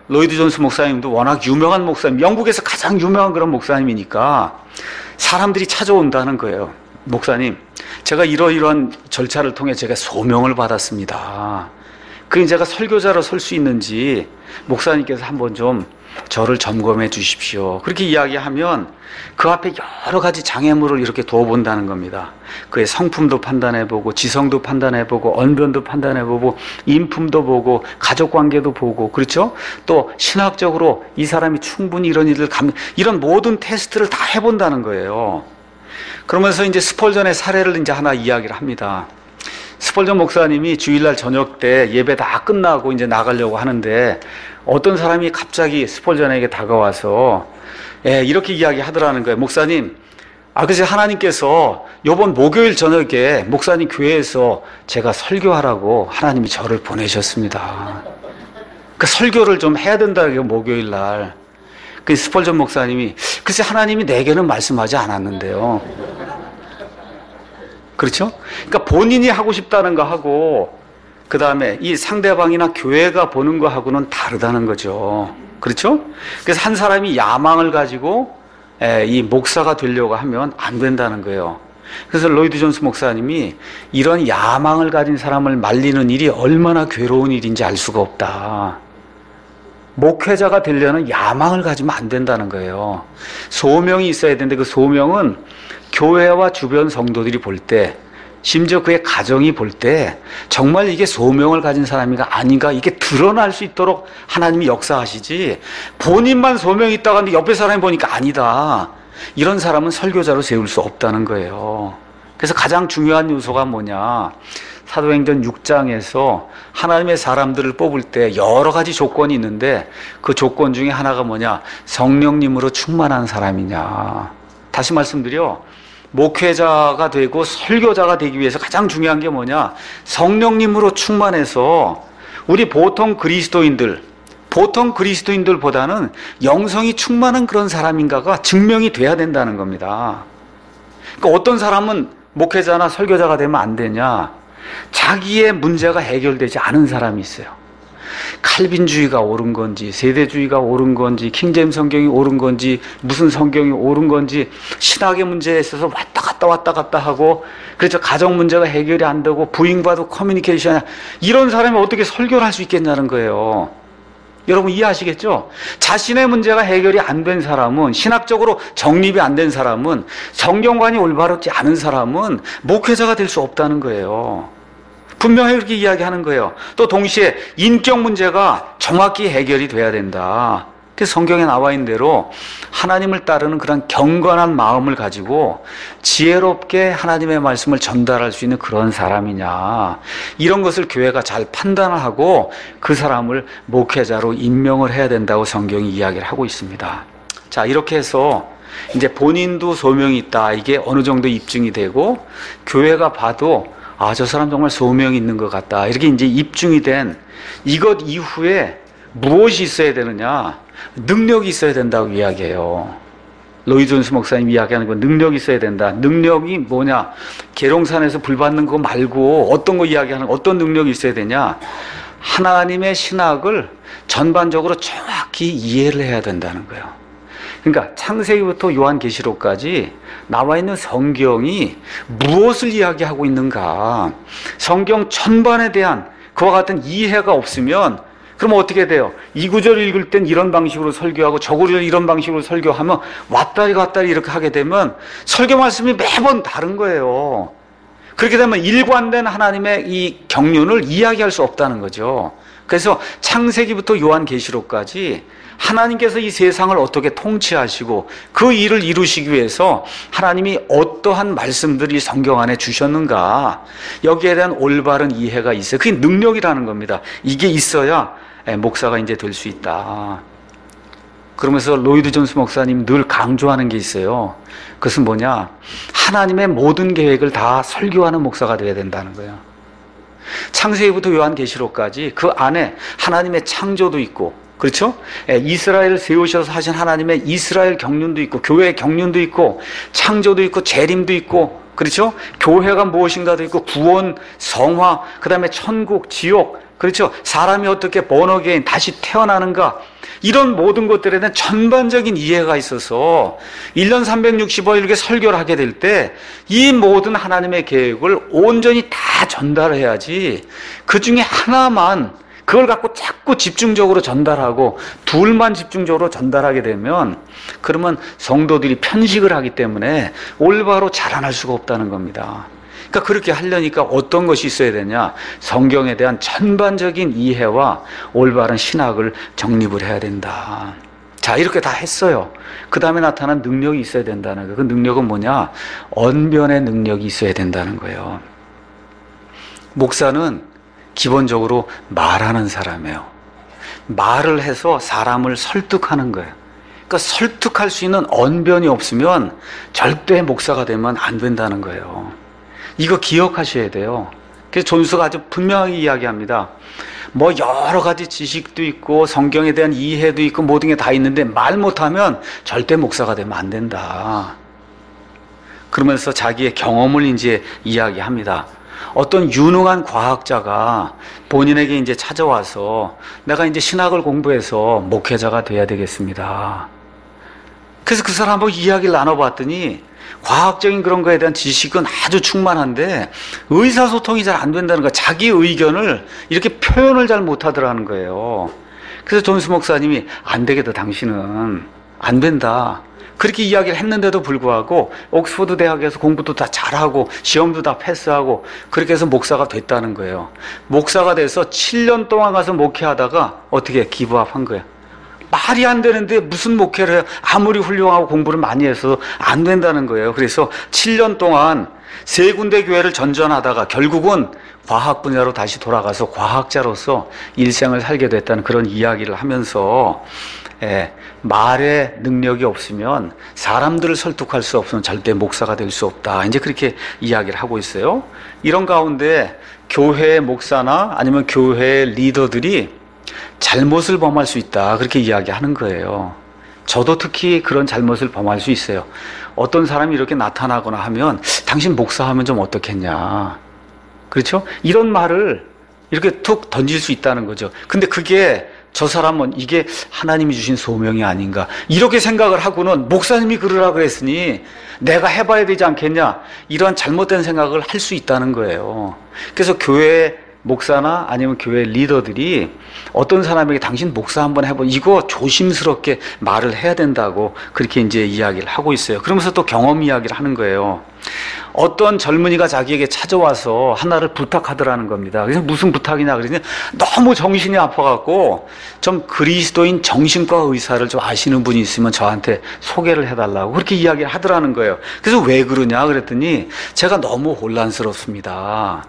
로이드 존스 목사님도 워낙 유명한 목사님, 영국에서 가장 유명한 그런 목사님이니까 사람들이 찾아온다는 거예요. 목사님, 제가 이러이러한 절차를 통해 제가 소명을 받았습니다. 그 제가 설교자로 설 수 있는지 목사님께서 한번 좀 저를 점검해 주십시오. 그렇게 이야기하면 그 앞에 여러 가지 장애물을 이렇게 둬본다는 겁니다. 그의 성품도 판단해보고, 지성도 판단해보고, 언변도 판단해보고, 인품도 보고, 가족관계도 보고, 그렇죠? 또 신학적으로 이 사람이 충분히 이런 일을 이런 모든 테스트를 다 해본다는 거예요. 그러면서 이제 스펄전의 사례를 이제 하나 이야기를 합니다. 스펄전 목사님이 주일날 저녁 때 예배 다 끝나고 이제 나가려고 하는데 어떤 사람이 갑자기 스펄전에게 다가와서 이렇게 이야기하더라는 거예요. 목사님, 글쎄 하나님께서 이번 목요일 저녁에 목사님 교회에서 제가 설교하라고 하나님이 저를 보내셨습니다. 그 설교를 좀 해야 된다고요, 목요일 날. 그 스펄전 목사님이, 글쎄 하나님이 내게는 말씀하지 않았는데요. 그렇죠? 그러니까 본인이 하고 싶다는 거 하고 그 다음에 이 상대방이나 교회가 보는 거하고는 다르다는 거죠. 그렇죠? 그래서 한 사람이 야망을 가지고 이 목사가 되려고 하면 안 된다는 거예요. 그래서 로이드 존스 목사님이 이런 야망을 가진 사람을 말리는 일이 얼마나 괴로운 일인지 알 수가 없다. 목회자가 되려는 야망을 가지면 안 된다는 거예요. 소명이 있어야 되는데 그 소명은 교회와 주변 성도들이 볼 때, 심지어 그의 가정이 볼 때 정말 이게 소명을 가진 사람인가 아닌가 이게 드러날 수 있도록 하나님이 역사하시지, 본인만 소명이 있다고 하는데 옆에 사람이 보니까 아니다, 이런 사람은 설교자로 세울 수 없다는 거예요. 그래서 가장 중요한 요소가 뭐냐, 사도행전 6장에서 하나님의 사람들을 뽑을 때 여러 가지 조건이 있는데 그 조건 중에 하나가 뭐냐, 성령님으로 충만한 사람이냐. 다시 말씀드려, 목회자가 되고 설교자가 되기 위해서 가장 중요한 게 뭐냐, 성령님으로 충만해서 우리 보통 그리스도인들보다는 영성이 충만한 그런 사람인가가 증명이 돼야 된다는 겁니다. 그러니까 어떤 사람은 목회자나 설교자가 되면 안 되냐, 자기의 문제가 해결되지 않은 사람이 있어요. 칼빈주의가 옳은 건지, 세대주의가 옳은 건지, 킹제임스 성경이 옳은 건지, 무슨 성경이 옳은 건지, 신학의 문제에 있어서 왔다 갔다 하고, 그래서 가정 문제가 해결이 안 되고, 부인과도 커뮤니케이션이, 이런 사람이 어떻게 설교를 할 수 있겠냐는 거예요. 여러분 이해하시겠죠? 자신의 문제가 해결이 안 된 사람은, 신학적으로 정립이 안 된 사람은, 성경관이 올바르지 않은 사람은 목회자가 될 수 없다는 거예요. 분명히 그렇게 이야기하는 거예요. 또 동시에 인격 문제가 정확히 해결이 돼야 된다. 그래서 성경에 나와 있는 대로 하나님을 따르는 그런 경건한 마음을 가지고 지혜롭게 하나님의 말씀을 전달할 수 있는 그런 사람이냐, 이런 것을 교회가 잘 판단을 하고 그 사람을 목회자로 임명을 해야 된다고 성경이 이야기를 하고 있습니다. 자, 이렇게 해서 이제 본인도 소명이 있다, 이게 어느 정도 입증이 되고 교회가 봐도 저 사람 정말 소명이 있는 것 같다, 이렇게 이제 입증이 된 이것 이후에 무엇이 있어야 되느냐, 능력이 있어야 된다고 이야기해요. 로이드 존스 목사님 이야기하는 건 능력이 있어야 된다. 능력이 뭐냐, 계룡산에서 불 받는 거 말고 어떤 거 이야기하는, 어떤 능력이 있어야 되냐, 하나님의 신학을 전반적으로 정확히 이해를 해야 된다는 거예요. 그러니까 창세기부터 요한계시록까지 나와 있는 성경이 무엇을 이야기하고 있는가, 성경 전반에 대한 그와 같은 이해가 없으면 그럼 어떻게 돼요? 이 구절 읽을 땐 이런 방식으로 설교하고 저 구절 이런 방식으로 설교하면 왔다리 갔다리 이렇게 하게 되면 설교 말씀이 매번 다른 거예요. 그렇게 되면 일관된 하나님의 이 경륜을 이야기할 수 없다는 거죠. 그래서 창세기부터 요한계시록까지 하나님께서 이 세상을 어떻게 통치하시고 그 일을 이루시기 위해서 하나님이 어떠한 말씀들이 성경 안에 주셨는가, 여기에 대한 올바른 이해가 있어요. 그게 능력이라는 겁니다. 이게 있어야 목사가 이제 될 수 있다. 그러면서 로이드 존스 목사님 늘 강조하는 게 있어요. 그것은 뭐냐, 하나님의 모든 계획을 다 설교하는 목사가 되어야 된다는 거예요. 창세기부터 요한계시록까지 그 안에 하나님의 창조도 있고, 그렇죠? 이스라엘을 세우셔서 하신 하나님의 이스라엘 경륜도 있고, 교회의 경륜도 있고, 창조도 있고, 재림도 있고, 그렇죠? 교회가 무엇인가도 있고, 구원, 성화, 그 다음에 천국, 지옥, 그렇죠? 사람이 어떻게 born 다시 태어나는가, 이런 모든 것들에 대한 전반적인 이해가 있어서 1년 365일 이렇게 설교를 하게 될 때 이 모든 하나님의 계획을 온전히 다 전달해야지, 그 중에 하나만 그걸 갖고 자꾸 집중적으로 전달하고 둘만 집중적으로 전달하게 되면, 그러면 성도들이 편식을 하기 때문에 올바로 자라날 수가 없다는 겁니다. 그러니까 그렇게 하려니까 어떤 것이 있어야 되냐? 성경에 대한 전반적인 이해와 올바른 신학을 정립을 해야 된다. 자, 이렇게 다 했어요. 그 다음에 나타난 능력이 있어야 된다는 거예요. 그 능력은 뭐냐? 언변의 능력이 있어야 된다는 거예요. 목사는 기본적으로 말하는 사람이에요. 말을 해서 사람을 설득하는 거예요. 그러니까 설득할 수 있는 언변이 없으면 절대 목사가 되면 안 된다는 거예요. 이거 기억하셔야 돼요. 그래서 존수가 아주 분명하게 이야기합니다. 뭐 여러 가지 지식도 있고 성경에 대한 이해도 있고 모든 게 다 있는데 말 못하면 절대 목사가 되면 안 된다. 그러면서 자기의 경험을 이제 이야기합니다. 어떤 유능한 과학자가 본인에게 이제 찾아와서 내가 이제 신학을 공부해서 목회자가 돼야 되겠습니다. 그래서 그 사람하고 이야기를 나눠봤더니 과학적인 그런 거에 대한 지식은 아주 충만한데 의사소통이 잘 안 된다는 거야. 자기 의견을 이렇게 표현을 잘 못하더라는 거예요. 그래서 존스 목사님이 안 되겠다, 당신은 안 된다, 그렇게 이야기를 했는데도 불구하고 옥스퍼드 대학에서 공부도 다 잘하고 시험도 다 패스하고 그렇게 해서 목사가 됐다는 거예요. 목사가 돼서 7년 동안 가서 목회하다가 어떻게 기브업한 거예요. 말이 안 되는데 무슨 목회를 해요? 아무리 훌륭하고 공부를 많이 해서 안 된다는 거예요. 그래서 7년 동안 3군데 교회를 전전하다가 결국은 과학 분야로 다시 돌아가서 과학자로서 일생을 살게 됐다는 그런 이야기를 하면서, 말의 능력이 없으면, 사람들을 설득할 수 없으면 절대 목사가 될 수 없다, 이제 그렇게 이야기를 하고 있어요. 이런 가운데 교회 목사나 아니면 교회 리더들이 잘못을 범할 수 있다, 그렇게 이야기하는 거예요. 저도 특히 그런 잘못을 범할 수 있어요. 어떤 사람이 이렇게 나타나거나 하면 당신 목사하면 좀 어떻겠냐, 그렇죠? 이런 말을 이렇게 툭 던질 수 있다는 거죠. 근데 그게 저 사람은 이게 하나님이 주신 소명이 아닌가, 이렇게 생각을 하고는 목사님이 그러라 그랬으니 내가 해봐야 되지 않겠냐, 이런 잘못된 생각을 할 수 있다는 거예요. 그래서 교회 목사나 아니면 교회 리더들이 어떤 사람에게 당신 목사 한번 해봐, 이거 조심스럽게 말을 해야 된다고 그렇게 이제 이야기를 하고 있어요. 그러면서 또 경험 이야기를 하는 거예요. 어떤 젊은이가 자기에게 찾아와서 하나를 부탁하더라는 겁니다. 그래서 무슨 부탁이냐 그러더니 너무 정신이 아파갖고 좀 그리스도인 정신과 의사를 좀 아시는 분이 있으면 저한테 소개를 해달라고 그렇게 이야기를 하더라는 거예요. 그래서 왜 그러냐 그랬더니 제가 너무 혼란스럽습니다.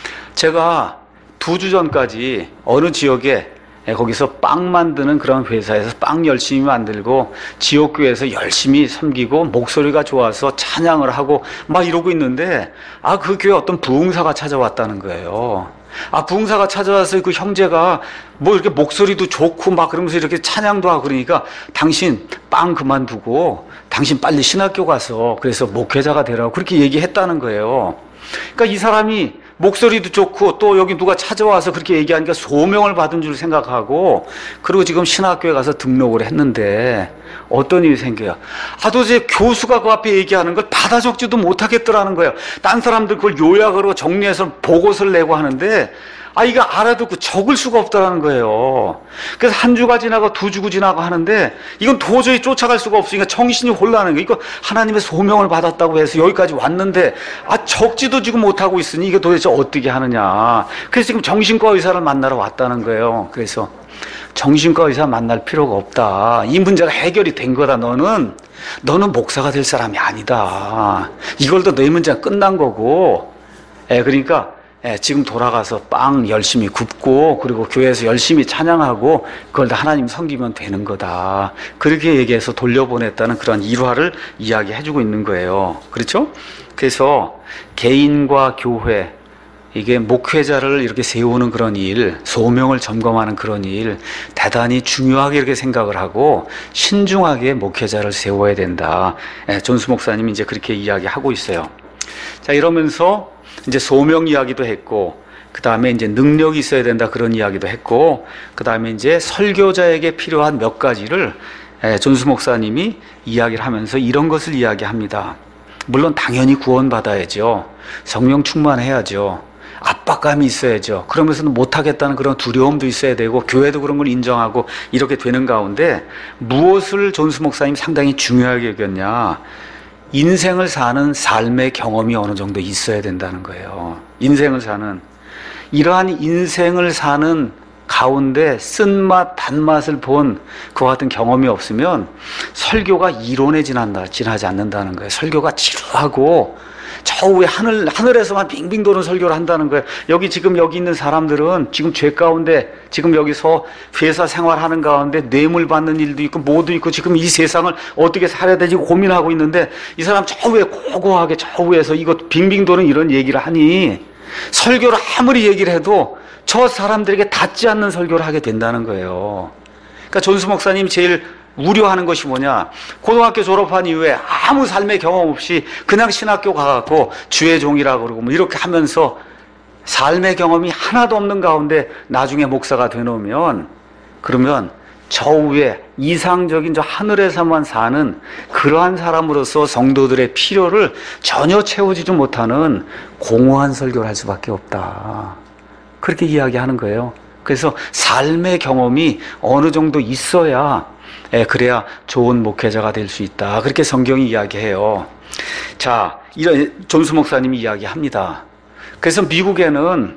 제가 2주 전까지 어느 지역에 거기서 빵 만드는 그런 회사에서 빵 열심히 만들고 지역교회에서 열심히 섬기고 목소리가 좋아서 찬양을 하고 막 이러고 있는데, 그 교회 어떤 부흥사가 찾아왔다는 거예요. 부흥사가 찾아와서 그 형제가 뭐 이렇게 목소리도 좋고 막 그러면서 이렇게 찬양도 하고 그러니까 당신 빵 그만두고 당신 빨리 신학교 가서 그래서 목회자가 되라고 그렇게 얘기했다는 거예요. 그러니까 이 사람이 목소리도 좋고 또 여기 누가 찾아와서 그렇게 얘기하니까 소명을 받은 줄 생각하고, 그리고 지금 신학교에 가서 등록을 했는데 어떤 일이 생겨요? 도대체 교수가 그 앞에 얘기하는 걸 받아 적지도 못하겠더라는 거예요. 딴 사람들 그걸 요약으로 정리해서 보고서를 내고 하는데 이거 알아듣고 적을 수가 없다라는 거예요. 그래서 1주가 지나고 2주가 지나고 하는데 이건 도저히 쫓아갈 수가 없으니까 정신이 혼란한 거예요. 이거 하나님의 소명을 받았다고 해서 여기까지 왔는데 적지도 지금 못하고 있으니 이게 도대체 어떻게 하느냐. 그래서 지금 정신과 의사를 만나러 왔다는 거예요. 그래서 정신과 의사 만날 필요가 없다, 이 문제가 해결이 된 거다, 너는 목사가 될 사람이 아니다, 이걸로 너희 문제가 끝난 거고, 그러니까 지금 돌아가서 빵 열심히 굽고 그리고 교회에서 열심히 찬양하고 그걸 다 하나님 섬기면 되는 거다, 그렇게 얘기해서 돌려보냈다는 그런 일화를 이야기해주고 있는 거예요. 그렇죠? 그래서 개인과 교회, 이게 목회자를 이렇게 세우는 그런 일, 소명을 점검하는 그런 일 대단히 중요하게 이렇게 생각을 하고 신중하게 목회자를 세워야 된다, 존스 목사님이 이제 그렇게 이야기하고 있어요. 자, 이러면서 이제 소명 이야기도 했고 그 다음에 이제 능력이 있어야 된다 그런 이야기도 했고, 그 다음에 이제 설교자에게 필요한 몇 가지를 존수 목사님이 이야기를 하면서 이런 것을 이야기합니다. 물론 당연히 구원받아야죠. 성령 충만해야죠. 압박감이 있어야죠. 그러면서도 못하겠다는 그런 두려움도 있어야 되고, 교회도 그런 걸 인정하고 이렇게 되는 가운데 무엇을 존수 목사님이 상당히 중요하게 여겼냐, 인생을 사는 삶의 경험이 어느 정도 있어야 된다는 거예요. 인생을 사는, 이러한 인생을 사는 가운데 쓴맛 단맛을 본 그와 같은 경험이 없으면 설교가 이론에 지나지 않는다는 거예요. 설교가 지루하고 저 위에 하늘에서만 빙빙 도는 설교를 한다는 거예요. 지금 여기 있는 사람들은 지금 죄 가운데, 지금 여기서 회사 생활하는 가운데 뇌물 받는 일도 있고 뭐도 있고 지금 이 세상을 어떻게 살아야 되지 고민하고 있는데, 이 사람 저 위에 고고하게 저 위에서 이거 빙빙 도는 이런 얘기를 하니 설교를 아무리 얘기를 해도 저 사람들에게 닿지 않는 설교를 하게 된다는 거예요. 그러니까 존수 목사님 제일 우려하는 것이 뭐냐, 고등학교 졸업한 이후에 아무 삶의 경험 없이 그냥 신학교 가갖고 주의 종이라고 그러고 뭐 이렇게 하면서 삶의 경험이 하나도 없는 가운데 나중에 목사가 되놓으면, 그러면 저 위에 이상적인 저 하늘에서만 사는 그러한 사람으로서 성도들의 필요를 전혀 채워주지 못하는 공허한 설교를 할 수밖에 없다, 그렇게 이야기하는 거예요. 그래서 삶의 경험이 어느 정도 있어야, 그래야 좋은 목회자가 될 수 있다, 그렇게 성경이 이야기해요. 자, 이런 존수 목사님이 이야기합니다. 그래서 미국에는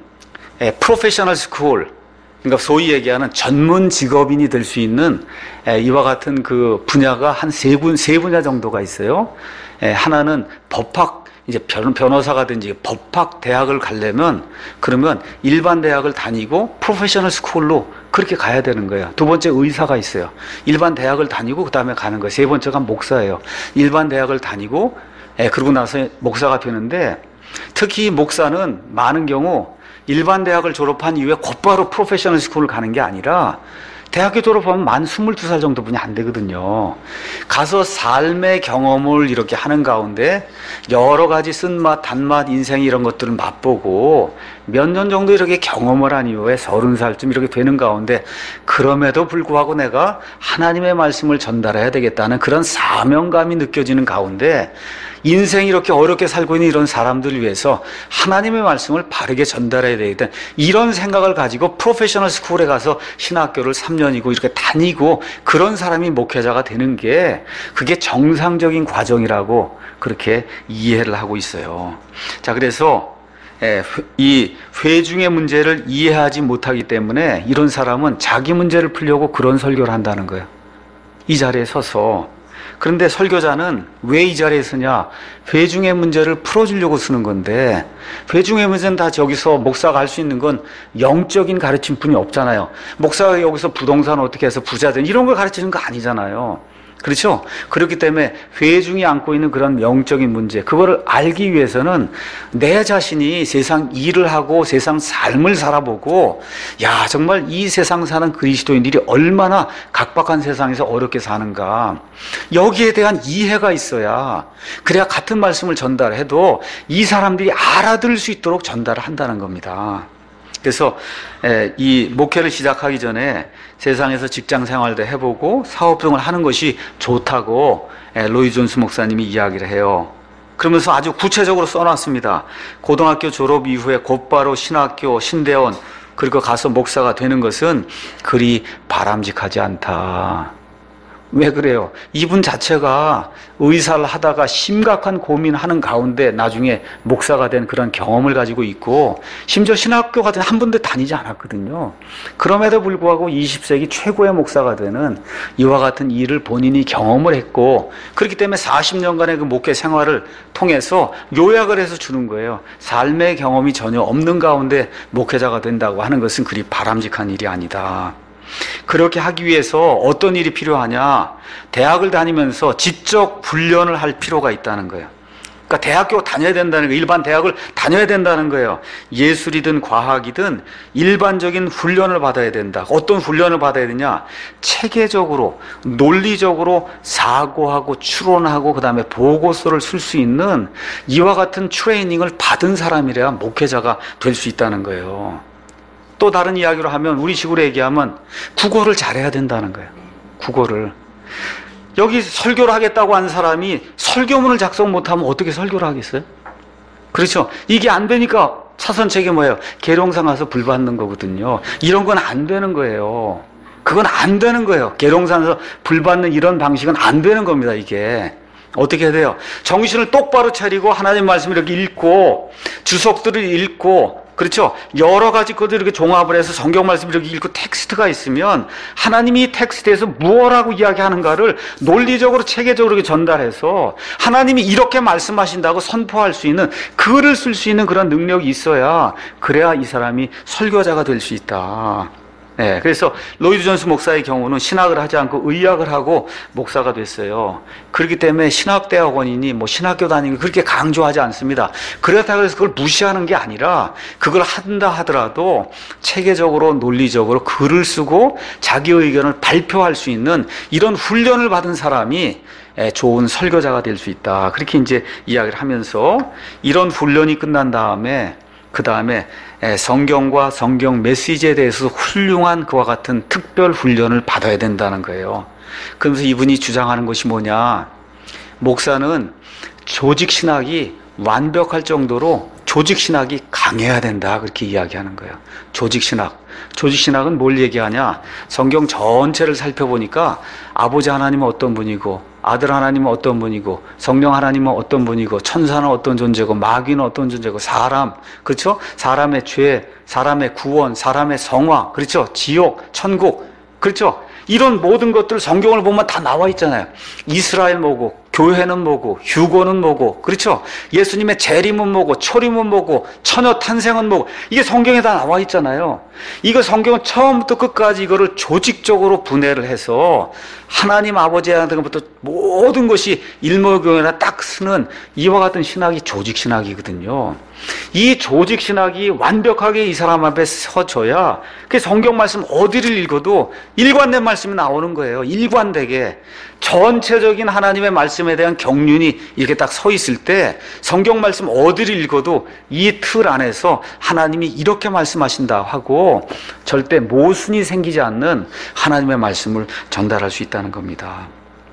프로페셔널 스쿨, 그러니까 소위 얘기하는 전문 직업인이 될 수 있는 이와 같은 그 분야가 한 세 분야 정도가 있어요. 하나는 법학, 이제 변호사가든지 법학 대학을 가려면, 그러면 일반 대학을 다니고 프로페셔널 스쿨로 그렇게 가야 되는 거예요. 두 번째 의사가 있어요. 일반 대학을 다니고 그 다음에 가는 거예요. 세 번째가 목사예요. 일반 대학을 다니고 그러고 나서 목사가 되는데, 특히 목사는 많은 경우 일반 대학을 졸업한 이후에 곧바로 프로페셔널 스쿨을 가는 게 아니라 대학교 졸업하면 만 22살 정도뿐이 안 되거든요. 가서 삶의 경험을 이렇게 하는 가운데 여러 가지 쓴맛, 단맛, 인생 이런 것들을 맛보고 몇 년 정도 이렇게 경험을 한 이후에 30살쯤 이렇게 되는 가운데, 그럼에도 불구하고 내가 하나님의 말씀을 전달해야 되겠다는 그런 사명감이 느껴지는 가운데, 인생이 이렇게 어렵게 살고 있는 이런 사람들을 위해서 하나님의 말씀을 바르게 전달해야 되겠다, 이런 생각을 가지고 프로페셔널 스쿨에 가서 신학교를 3년이고 이렇게 다니고 그런 사람이 목회자가 되는 게, 그게 정상적인 과정이라고 그렇게 이해를 하고 있어요. 자, 그래서 이 회중의 문제를 이해하지 못하기 때문에 이런 사람은 자기 문제를 풀려고 그런 설교를 한다는 거예요, 이 자리에 서서. 그런데 설교자는 왜 이 자리에 서냐, 회중의 문제를 풀어주려고 쓰는 건데, 회중의 문제는 다 저기서 목사가 할 수 있는 건 영적인 가르침뿐이 없잖아요. 목사가 여기서 부동산 어떻게 해서 부자 된 이런 걸 가르치는 거 아니잖아요. 그렇죠? 그렇기 때문에 회중이 안고 있는 그런 영적인 문제, 그거를 알기 위해서는 내 자신이 세상 일을 하고 세상 삶을 살아보고, 야, 정말 이 세상 사는 그리스도인들이 얼마나 각박한 세상에서 어렵게 사는가, 여기에 대한 이해가 있어야, 그래야 같은 말씀을 전달해도 이 사람들이 알아들을 수 있도록 전달을 한다는 겁니다. 그래서 이 목회를 시작하기 전에 세상에서 직장 생활도 해보고 사업등을 하는 것이 좋다고 로이 존스 목사님이 이야기를 해요. 그러면서 아주 구체적으로 써놨습니다. 고등학교 졸업 이후에 곧바로 신학교, 신대원, 그리고 가서 목사가 되는 것은 그리 바람직하지 않다. 왜 그래요? 이분 자체가 의사를 하다가 심각한 고민하는 가운데 나중에 목사가 된 그런 경험을 가지고 있고, 심지어 신학교 같은 한 번도 다니지 않았거든요. 그럼에도 불구하고 20세기 최고의 목사가 되는 이와 같은 일을 본인이 경험을 했고, 그렇기 때문에 40년간의 그 목회 생활을 통해서 요약을 해서 주는 거예요. 삶의 경험이 전혀 없는 가운데 목회자가 된다고 하는 것은 그리 바람직한 일이 아니다. 그렇게 하기 위해서 어떤 일이 필요하냐, 대학을 다니면서 지적 훈련을 할 필요가 있다는 거예요. 그러니까 대학교 다녀야 된다는 거예요. 일반 대학을 다녀야 된다는 거예요. 예술이든 과학이든 일반적인 훈련을 받아야 된다. 어떤 훈련을 받아야 되냐? 체계적으로, 논리적으로 사고하고 추론하고 그다음에 보고서를 쓸 수 있는 이와 같은 트레이닝을 받은 사람이래야 목회자가 될 수 있다는 거예요. 또 다른 이야기로 하면 우리 식으로 얘기하면 국어를 잘해야 된다는 거예요. 국어를. 여기 설교를 하겠다고 한 사람이 설교문을 작성 못하면 어떻게 설교를 하겠어요? 그렇죠? 이게 안 되니까 사선책이 뭐예요? 계룡산 가서 불 받는 거거든요. 이런 건 안 되는 거예요. 그건 안 되는 거예요. 계룡산에서 불 받는 이런 방식은 안 되는 겁니다. 이게 어떻게 해야 돼요? 정신을 똑바로 차리고 하나님 말씀을 이렇게 읽고 주석들을 읽고, 그렇죠? 여러 가지 것들 이렇게 종합을 해서 성경 말씀을 이렇게 읽고 텍스트가 있으면 하나님이 이 텍스트에서 무엇라고 이야기하는가를 논리적으로 체계적으로 이렇게 전달해서 하나님이 이렇게 말씀하신다고 선포할 수 있는, 글을 쓸 수 있는 그런 능력이 있어야, 그래야 이 사람이 설교자가 될 수 있다. 네, 그래서 로이드 존스 목사의 경우는 신학을 하지 않고 의학을 하고 목사가 됐어요. 그렇기 때문에 신학대학원이니 뭐 신학교 다니는 걸 그렇게 강조하지 않습니다. 그렇다고 해서 그걸 무시하는 게 아니라 그걸 한다 하더라도 체계적으로 논리적으로 글을 쓰고 자기 의견을 발표할 수 있는 이런 훈련을 받은 사람이 좋은 설교자가 될 수 있다. 그렇게 이제 이야기를 하면서 이런 훈련이 끝난 다음에 그 다음에 성경과 성경 메시지에 대해서 훌륭한 그와 같은 특별 훈련을 받아야 된다는 거예요. 그러면서 이분이 주장하는 것이 뭐냐? 목사는 조직 신학이 완벽할 정도로 조직 신학이 강해야 된다. 그렇게 이야기하는 거예요. 조직 신학. 조직 신학은 뭘 얘기하냐? 성경 전체를 살펴보니까 아버지 하나님은 어떤 분이고, 아들 하나님은 어떤 분이고, 성령 하나님은 어떤 분이고, 천사는 어떤 존재고, 마귀는 어떤 존재고, 사람, 그렇죠? 사람의 죄, 사람의 구원, 사람의 성화, 그렇죠? 지옥, 천국, 그렇죠? 이런 모든 것들 성경을 보면 다 나와 있잖아요. 이스라엘 뭐고, 교회는 뭐고, 휴거는 뭐고, 그렇죠? 예수님의 재림은 뭐고, 초림은 뭐고, 처녀 탄생은 뭐고, 이게 성경에 다 나와 있잖아요. 이거 성경은 처음부터 끝까지 이거를 조직적으로 분해를 해서 하나님 아버지한테부터 모든 것이 일목요연하게 딱 쓰는 이와 같은 신학이 조직 신학이거든요. 이 조직 신학이 완벽하게 이 사람 앞에 서져야 그 성경 말씀 어디를 읽어도 일관된 말씀이 나오는 거예요. 일관되게 전체적인 하나님의 말씀에 대한 경륜이 이렇게 딱 서 있을 때 성경 말씀 어디를 읽어도 이 틀 안에서 하나님이 이렇게 말씀하신다 하고 절대 모순이 생기지 않는 하나님의 말씀을 전달할 수 있다는 겁니다.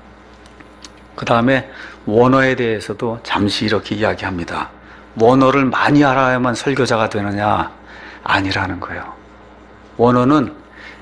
그 다음에 원어에 대해서도 잠시 이렇게 이야기합니다. 원어를 많이 알아야만 설교자가 되느냐? 아니라는 거예요. 원어는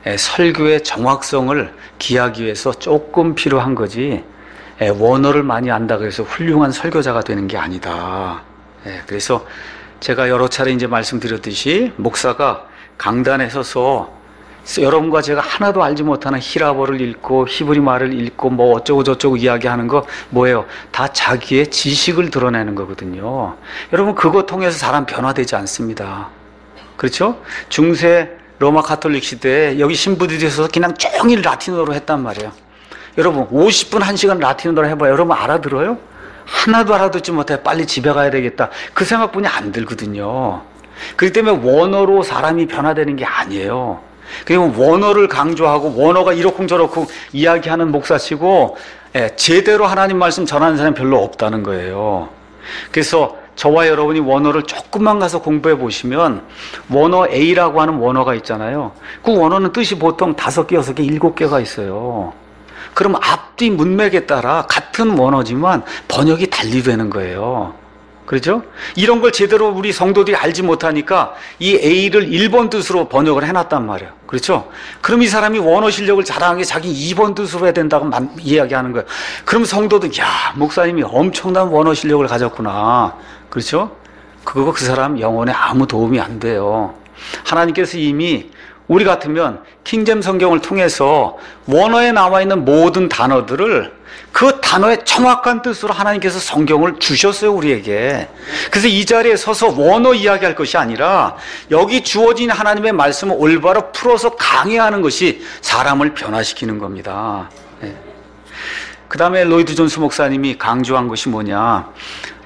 설교의 정확성을 기하기 위해서 조금 필요한 거지, 원어를 많이 안다고 해서 훌륭한 설교자가 되는 게 아니다. 그래서 제가 여러 차례 이제 말씀드렸듯이 목사가 강단에 서서 여러분과 제가 하나도 알지 못하는 히라버를 읽고 히브리 말을 읽고 뭐 어쩌고 저쩌고 이야기하는 거 뭐예요? 다 자기의 지식을 드러내는 거거든요. 여러분 그거 통해서 사람 변화되지 않습니다. 그렇죠? 중세 로마 가톨릭 시대에 여기 신부들이 있어서 그냥 종일 라틴어로 했단 말이에요. 여러분 50분 1시간 라틴어로 해봐요. 여러분 알아들어요? 하나도 알아듣지 못해. 빨리 집에 가야 되겠다. 그 생각뿐이 안 들거든요. 그렇기 때문에 원어로 사람이 변화되는 게 아니에요. 그리고 원어를 강조하고 원어가 이러쿵저러쿵 이야기하는 목사치고 제대로 하나님 말씀 전하는 사람이 별로 없다는 거예요. 그래서 저와 여러분이 원어를 조금만 가서 공부해 보시면 원어 A라고 하는 원어가 있잖아요. 그 원어는 뜻이 보통 5개, 6개, 7개가 있어요. 그럼 앞뒤 문맥에 따라 같은 원어지만 번역이 달리 되는 거예요. 그렇죠? 이런 걸 제대로 우리 성도들이 알지 못하니까 이 A를 1번 뜻으로 번역을 해놨단 말이에요. 그렇죠? 그럼 이 사람이 원어 실력을 자랑하게 자기 2번 뜻으로 해야 된다고 이야기하는 거예요. 그럼 성도들, 야, 목사님이 엄청난 원어 실력을 가졌구나. 그렇죠? 그거 그 사람 영혼에 아무 도움이 안 돼요. 하나님께서 이미 우리 같으면 킹잼 성경을 통해서 원어에 나와 있는 모든 단어들을 그 단어의 정확한 뜻으로 하나님께서 성경을 주셨어요, 우리에게. 그래서 이 자리에 서서 원어 이야기할 것이 아니라 여기 주어진 하나님의 말씀을 올바로 풀어서 강해하는 것이 사람을 변화시키는 겁니다. 네. 그 다음에 로이드 존스 목사님이 강조한 것이 뭐냐?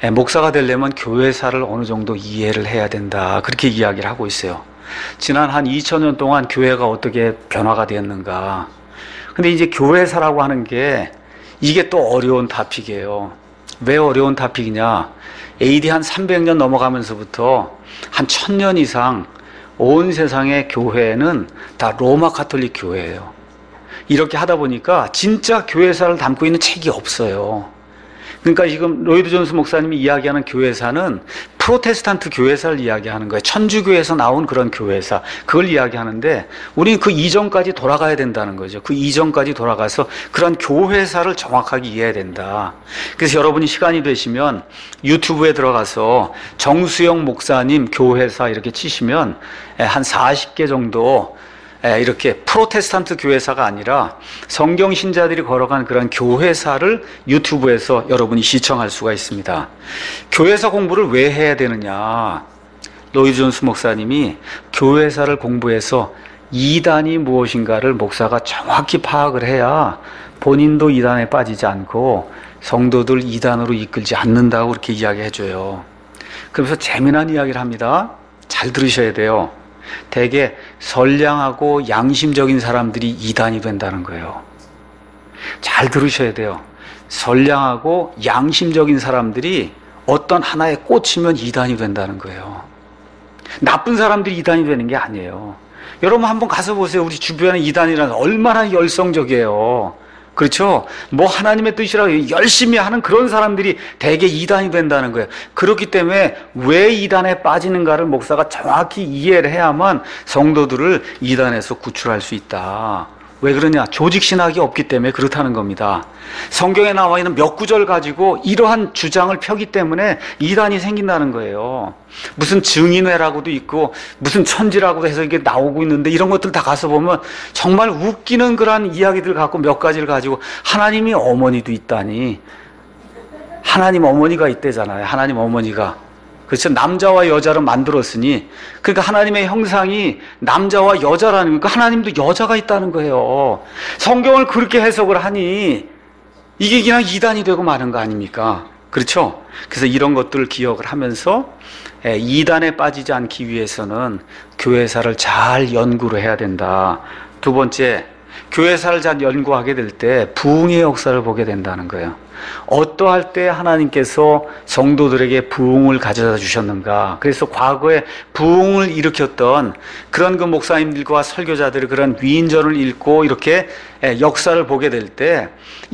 목사가 되려면 교회사를 어느 정도 이해를 해야 된다. 그렇게 이야기를 하고 있어요. 지난 한 2000년 동안 교회가 어떻게 변화가 되었는가. 근데 이제 교회사라고 하는 게 이게 또 어려운 토픽이에요. 왜 어려운 토픽이냐? AD 한 300년 넘어가면서부터 한 1000년 이상 온 세상의 교회는 다 로마 가톨릭 교회예요. 이렇게 하다 보니까 진짜 교회사를 담고 있는 책이 없어요. 그러니까 지금 로이드 존스 목사님이 이야기하는 교회사는 프로테스탄트 교회사를 이야기하는 거예요. 천주교에서 나온 그런 교회사, 그걸 이야기하는데 우리는 그 이전까지 돌아가야 된다는 거죠. 그 이전까지 돌아가서 그런 교회사를 정확하게 이해해야 된다. 그래서 여러분이 시간이 되시면 유튜브에 들어가서 정수영 목사님 교회사 이렇게 치시면 한 40개 정도 이렇게 프로테스탄트 교회사가 아니라 성경 신자들이 걸어간 그런 교회사를 유튜브에서 여러분이 시청할 수가 있습니다. 교회사 공부를 왜 해야 되느냐? 로이드 존스 목사님이 교회사를 공부해서 이단이 무엇인가를 목사가 정확히 파악을 해야 본인도 이단에 빠지지 않고 성도들 이단으로 이끌지 않는다고 그렇게 이야기해줘요. 그러면서 재미난 이야기를 합니다. 잘 들으셔야 돼요. 되게 선량하고 양심적인 사람들이 이단이 된다는 거예요. 잘 들으셔야 돼요. 선량하고 양심적인 사람들이 어떤 하나에 꽂히면 이단이 된다는 거예요. 나쁜 사람들이 이단이 되는 게 아니에요. 여러분 한번 가서 보세요. 우리 주변에 이단이라는 얼마나 열성적이에요. 그렇죠? 뭐 하나님의 뜻이라고 열심히 하는 그런 사람들이 대개 이단이 된다는 거예요. 그렇기 때문에 왜 이단에 빠지는가를 목사가 정확히 이해를 해야만 성도들을 이단에서 구출할 수 있다. 왜 그러냐? 조직신학이 없기 때문에 그렇다는 겁니다. 성경에 나와 있는 몇 구절 가지고 이러한 주장을 펴기 때문에 이단이 생긴다는 거예요. 무슨 증인회라고도 있고 무슨 천지라고도 해서 이게 나오고 있는데 이런 것들 다 가서 보면 정말 웃기는 그런 이야기들 갖고 몇 가지를 가지고 하나님이 어머니도 있다니. 하나님 어머니가 있대잖아요. 하나님 어머니가. 그렇죠. 남자와 여자를 만들었으니, 그러니까 하나님의 형상이 남자와 여자라는 거니까 하나님도 여자가 있다는 거예요. 성경을 그렇게 해석을 하니 이게 그냥 이단이 되고 마는 거 아닙니까? 그렇죠. 그래서 이런 것들을 기억을 하면서 이단에 빠지지 않기 위해서는 교회사를 잘 연구를 해야 된다. 두 번째, 교회사를 잘 연구하게 될 때 부흥의 역사를 보게 된다는 거예요. 어떠할 때 하나님께서 성도들에게 부흥을 가져다 주셨는가. 그래서 과거에 부흥을 일으켰던 그런 그 목사님들과 설교자들의 그런 위인전을 읽고 이렇게 역사를 보게 될 때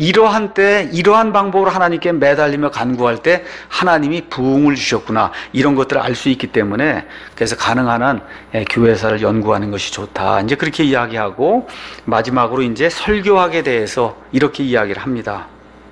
이러한 방법으로 하나님께 매달리며 간구할 때 하나님이 부흥을 주셨구나. 이런 것들을 알 수 있기 때문에 그래서 가능한 한 교회사를 연구하는 것이 좋다. 이제 그렇게 이야기하고 마지막으로 이제 설교학에 대해서 이렇게 이야기를 합니다.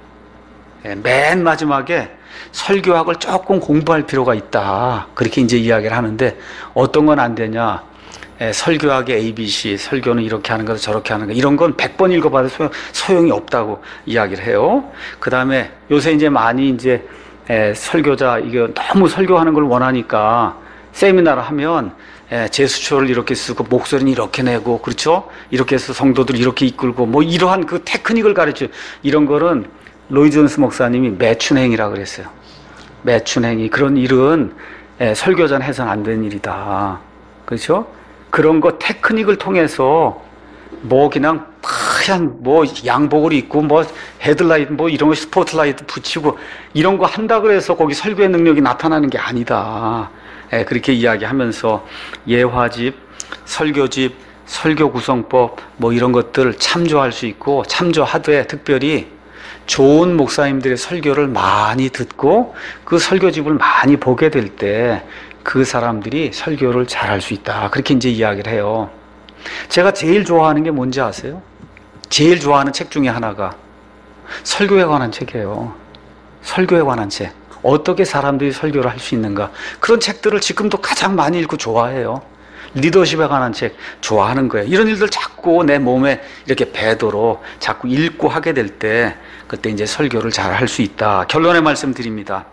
맨 마지막에 설교학을 조금 공부할 필요가 있다. 그렇게 이제 이야기를 하는데 어떤 건 안 되냐? 설교학의 ABC, 설교는 이렇게 하는 거 저렇게 하는 거 이런 건 100번 읽어봐도 소용이 없다고 이야기를 해요. 그 다음에 요새 이제 많이 이제 설교자 이거 너무 설교하는 걸 원하니까 세미나를 하면 제스처를 이렇게 쓰고 목소리는 이렇게 내고 그렇죠? 이렇게 해서 성도들 이렇게 이끌고 뭐 이러한 그 테크닉을 가르쳐 이런 거는 로이드 존스 목사님이 매춘행이라고 그랬어요. 매춘행이 그런 일은 설교자는 해서는 안 되는 일이다. 그렇죠? 그런 거 테크닉을 통해서 뭐 그냥 하얀 뭐 양복을 입고 뭐 헤드라이트 뭐 이런 거 스포트라이트 붙이고 이런 거 한다 그래서 거기 설교의 능력이 나타나는 게 아니다. 그렇게 이야기하면서 예화집, 설교집, 설교 구성법 뭐 이런 것들 참조할 수 있고 참조하되 특별히 좋은 목사님들의 설교를 많이 듣고 그 설교집을 많이 보게 될 때 그 사람들이 설교를 잘할 수 있다. 그렇게 이제 이야기를 해요. 제가 제일 좋아하는 게 뭔지 아세요? 제일 좋아하는 책 중에 하나가 설교에 관한 책이에요. 설교에 관한 책. 어떻게 사람들이 설교를 할 수 있는가. 그런 책들을 지금도 가장 많이 읽고 좋아해요. 리더십에 관한 책 좋아하는 거예요. 이런 일들 자꾸 내 몸에 이렇게 배도록 자꾸 읽고 하게 될 때 그때 이제 설교를 잘 할 수 있다. 결론의 말씀 드립니다.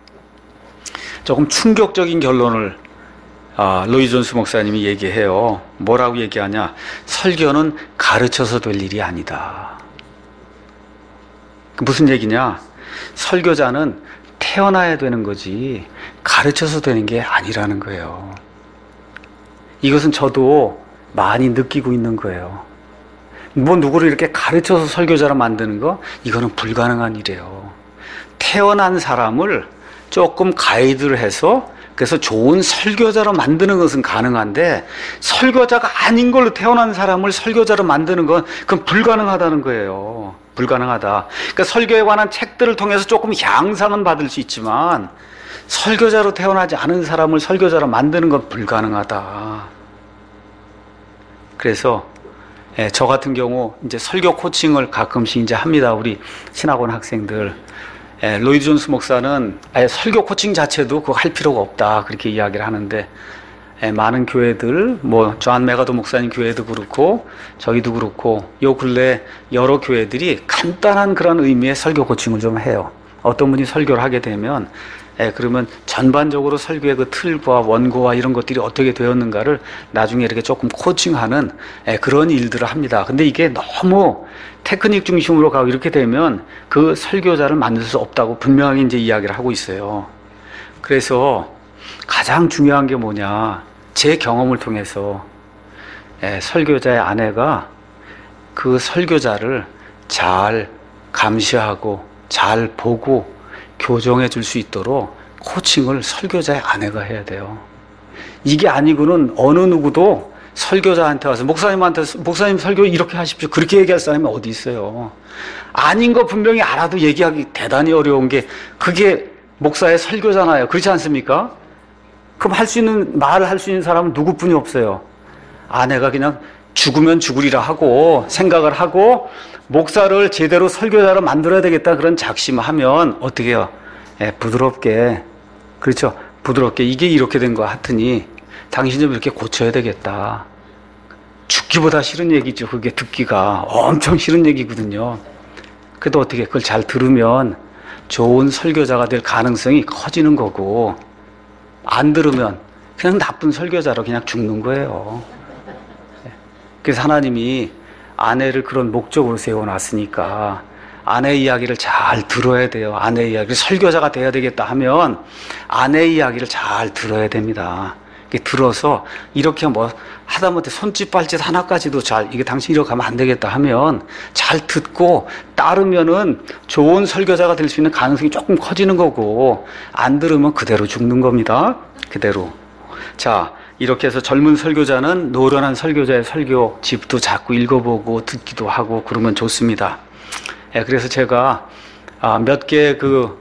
조금 충격적인 결론을 로이드 존스 목사님이 얘기해요. 뭐라고 얘기하냐? 설교는 가르쳐서 될 일이 아니다. 무슨 얘기냐? 설교자는 태어나야 되는 거지 가르쳐서 되는 게 아니라는 거예요. 이것은 저도 많이 느끼고 있는 거예요. 뭐 누구를 이렇게 가르쳐서 설교자로 만드는 거, 이거는 불가능한 일이에요. 태어난 사람을 조금 가이드를 해서 그래서 좋은 설교자로 만드는 것은 가능한데, 설교자가 아닌 걸로 태어난 사람을 설교자로 만드는 건 그건 불가능하다는 거예요. 불가능하다. 그러니까 설교에 관한 책들을 통해서 조금 향상은 받을 수 있지만 설교자로 태어나지 않은 사람을 설교자로 만드는 건 불가능하다. 그래서 저 같은 경우 이제 설교 코칭을 가끔씩 이제 합니다. 우리 신학원 학생들. 로이드 존스 목사는 아예 설교 코칭 자체도 그거 할 필요가 없다, 그렇게 이야기를 하는데, 많은 교회들, 뭐 존 메가도 목사님 교회도 그렇고 저희도 그렇고 요 근래 여러 교회들이 간단한 그런 의미의 설교 코칭을 좀 해요. 어떤 분이 설교를 하게 되면 그러면 전반적으로 설교의 그 틀과 원고와 이런 것들이 어떻게 되었는가를 나중에 이렇게 조금 코칭하는 그런 일들을 합니다. 근데 이게 너무 테크닉 중심으로 가고 이렇게 되면 그 설교자를 만들 수 없다고 분명히 이제 이야기를 하고 있어요. 그래서 가장 중요한 게 뭐냐, 제 경험을 통해서 설교자의 아내가 그 설교자를 잘 감시하고 잘 보고 교정해 줄 수 있도록 코칭을 설교자의 아내가 해야 돼요. 이게 아니고는 어느 누구도 설교자한테 와서 목사님 설교 이렇게 하십시오, 그렇게 얘기할 사람이 어디 있어요. 아닌 거 분명히 알아도 얘기하기 대단히 어려운 게 그게 목사의 설교잖아요. 그렇지 않습니까? 그럼 말을 할 수 있는 사람은 누구뿐이 없어요. 아내가 그냥 죽으면 죽으리라 하고 생각을 하고 목사를 제대로 설교자로 만들어야 되겠다 그런 작심하면 어떻게 해요? 부드럽게, 그렇죠? 부드럽게 이게 이렇게 된 거 같으니 당신 좀 이렇게 고쳐야 되겠다. 죽기보다 싫은 얘기죠. 그게 듣기가 엄청 싫은 얘기거든요. 그래도 어떻게 그걸 잘 들으면 좋은 설교자가 될 가능성이 커지는 거고, 안 들으면 그냥 나쁜 설교자로 그냥 죽는 거예요. 그래서 하나님이 아내를 그런 목적으로 세워놨으니까 아내의 이야기를 잘 들어야 돼요. 아내의 이야기를, 설교자가 돼야 되겠다 하면 아내의 이야기를 잘 들어야 됩니다. 들어서 이렇게 뭐 하다못해 손짓 발짓 하나까지도 잘, 이게 당신 이렇게 하면 안 되겠다 하면 잘 듣고 따르면은 좋은 설교자가 될 수 있는 가능성이 조금 커지는 거고, 안 들으면 그대로 죽는 겁니다. 그대로. 자, 이렇게 해서 젊은 설교자는 노련한 설교자의 설교 집도 자꾸 읽어보고 듣기도 하고 그러면 좋습니다. 그래서 제가 몇 개의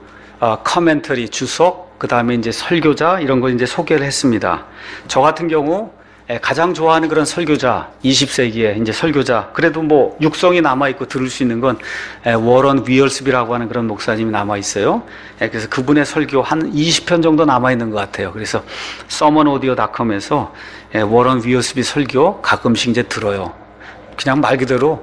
커멘터리 주석, 그 다음에 이제 설교자 이런 거 이제 소개를 했습니다. 저 같은 경우 가장 좋아하는 그런 설교자, 20세기에 이제 설교자, 그래도 뭐 육성이 남아있고 들을 수 있는 건 워런 위얼스비라고 하는 그런 목사님이 남아있어요. 그래서 그분의 설교 한 20편 정도 남아있는 것 같아요. 그래서 sermonaudio.com에서 워런 위얼스비 설교 가끔씩 이제 들어요. 그냥 말 그대로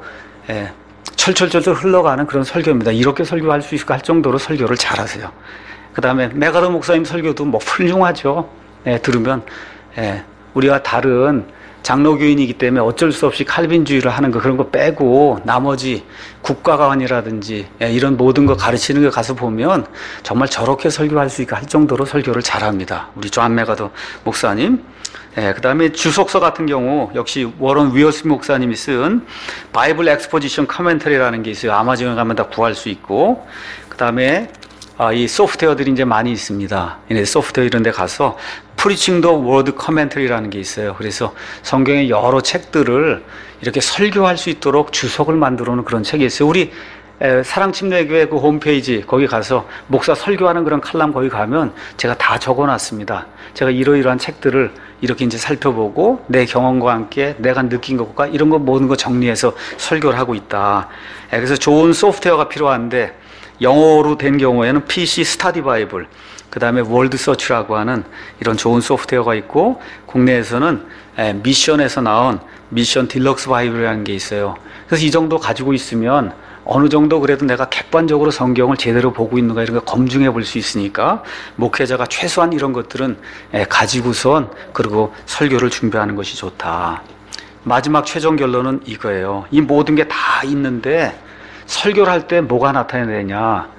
철철철철 흘러가는 그런 설교입니다. 이렇게 설교할 수 있을까 할 정도로 설교를 잘하세요. 그 다음에 메가더 목사님 설교도 뭐 훌륭하죠. 들으면 우리가 다른 장로교인이기 때문에 어쩔 수 없이 칼빈주의를 하는 거, 그런 거 빼고 나머지 국가관이라든지 이런 모든 거 가르치는 거 가서 보면 정말 저렇게 설교할 수 있을까 할 정도로 설교를 잘합니다. 우리 존 메가더 목사님. 그 다음에 주석서 같은 경우 역시 워런 위얼스 목사님이 쓴 바이블 엑스포지션 커멘터리라는 게 있어요. 아마존에 가면 다 구할 수 있고, 그 다음에 이 소프트웨어들이 이제 많이 있습니다. 소프트웨어 이런 데 가서 Preaching the Word Commentary라는 게 있어요. 그래서 성경의 여러 책들을 이렇게 설교할 수 있도록 주석을 만들어 놓은 그런 책이 있어요. 우리 사랑침례교회 그 홈페이지 거기 가서 목사 설교하는 그런 칼럼 거기 가면 제가 다 적어놨습니다. 제가 이러이러한 책들을 이렇게 이제 살펴보고 내 경험과 함께 내가 느낀 것과 이런 거 모든 거 정리해서 설교를 하고 있다. 그래서 좋은 소프트웨어가 필요한데 영어로 된 경우에는 PC 스타디 바이블, 그 다음에 월드 서치라고 하는 이런 좋은 소프트웨어가 있고, 국내에서는 미션에서 나온 미션 딜럭스 바이블이라는 게 있어요. 그래서 이 정도 가지고 있으면 어느 정도 그래도 내가 객관적으로 성경을 제대로 보고 있는가 이런 거 검증해 볼 수 있으니까 목회자가 최소한 이런 것들은 가지고선 그리고 설교를 준비하는 것이 좋다. 마지막 최종 결론은 이거예요. 이 모든 게 다 있는데 설교를 할 때 뭐가 나타내야 되냐?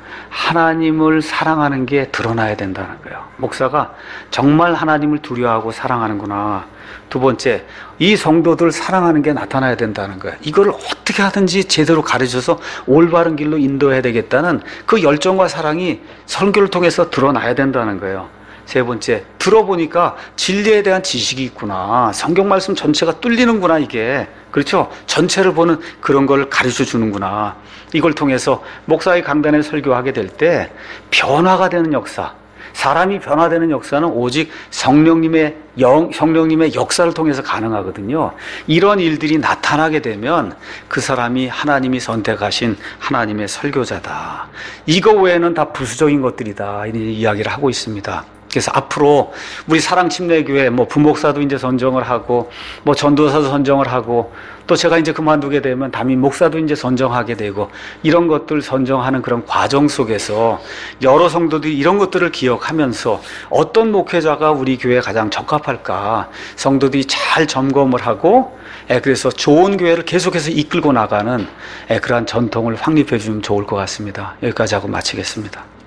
하나님을 사랑하는 게 드러나야 된다는 거예요. 목사가 정말 하나님을 두려워하고 사랑하는구나. 두 번째, 이 성도들 사랑하는 게 나타나야 된다는 거예요. 이걸 어떻게 하든지 제대로 가르쳐서 올바른 길로 인도해야 되겠다는 그 열정과 사랑이 설교를 통해서 드러나야 된다는 거예요. 세 번째, 들어보니까 진리에 대한 지식이 있구나. 성경 말씀 전체가 뚫리는구나, 이게. 그렇죠? 전체를 보는 그런 걸 가르쳐 주는구나. 이걸 통해서 목사의 강단에 설교하게 될 때 변화가 되는 역사, 사람이 변화되는 역사는 오직 성령님의 역사를 통해서 가능하거든요. 이런 일들이 나타나게 되면 그 사람이 하나님이 선택하신 하나님의 설교자다. 이거 외에는 다 부수적인 것들이다. 이런 이야기를 하고 있습니다. 그래서 앞으로 우리 사랑침례교회 부목사도 이제 선정을 하고 전도사도 선정을 하고 또 제가 이제 그만두게 되면 담임 목사도 이제 선정하게 되고 이런 것들 선정하는 그런 과정 속에서 여러 성도들이 이런 것들을 기억하면서 어떤 목회자가 우리 교회에 가장 적합할까 성도들이 잘 점검을 하고 그래서 좋은 교회를 계속해서 이끌고 나가는 그러한 전통을 확립해 주면 좋을 것 같습니다. 여기까지 하고 마치겠습니다.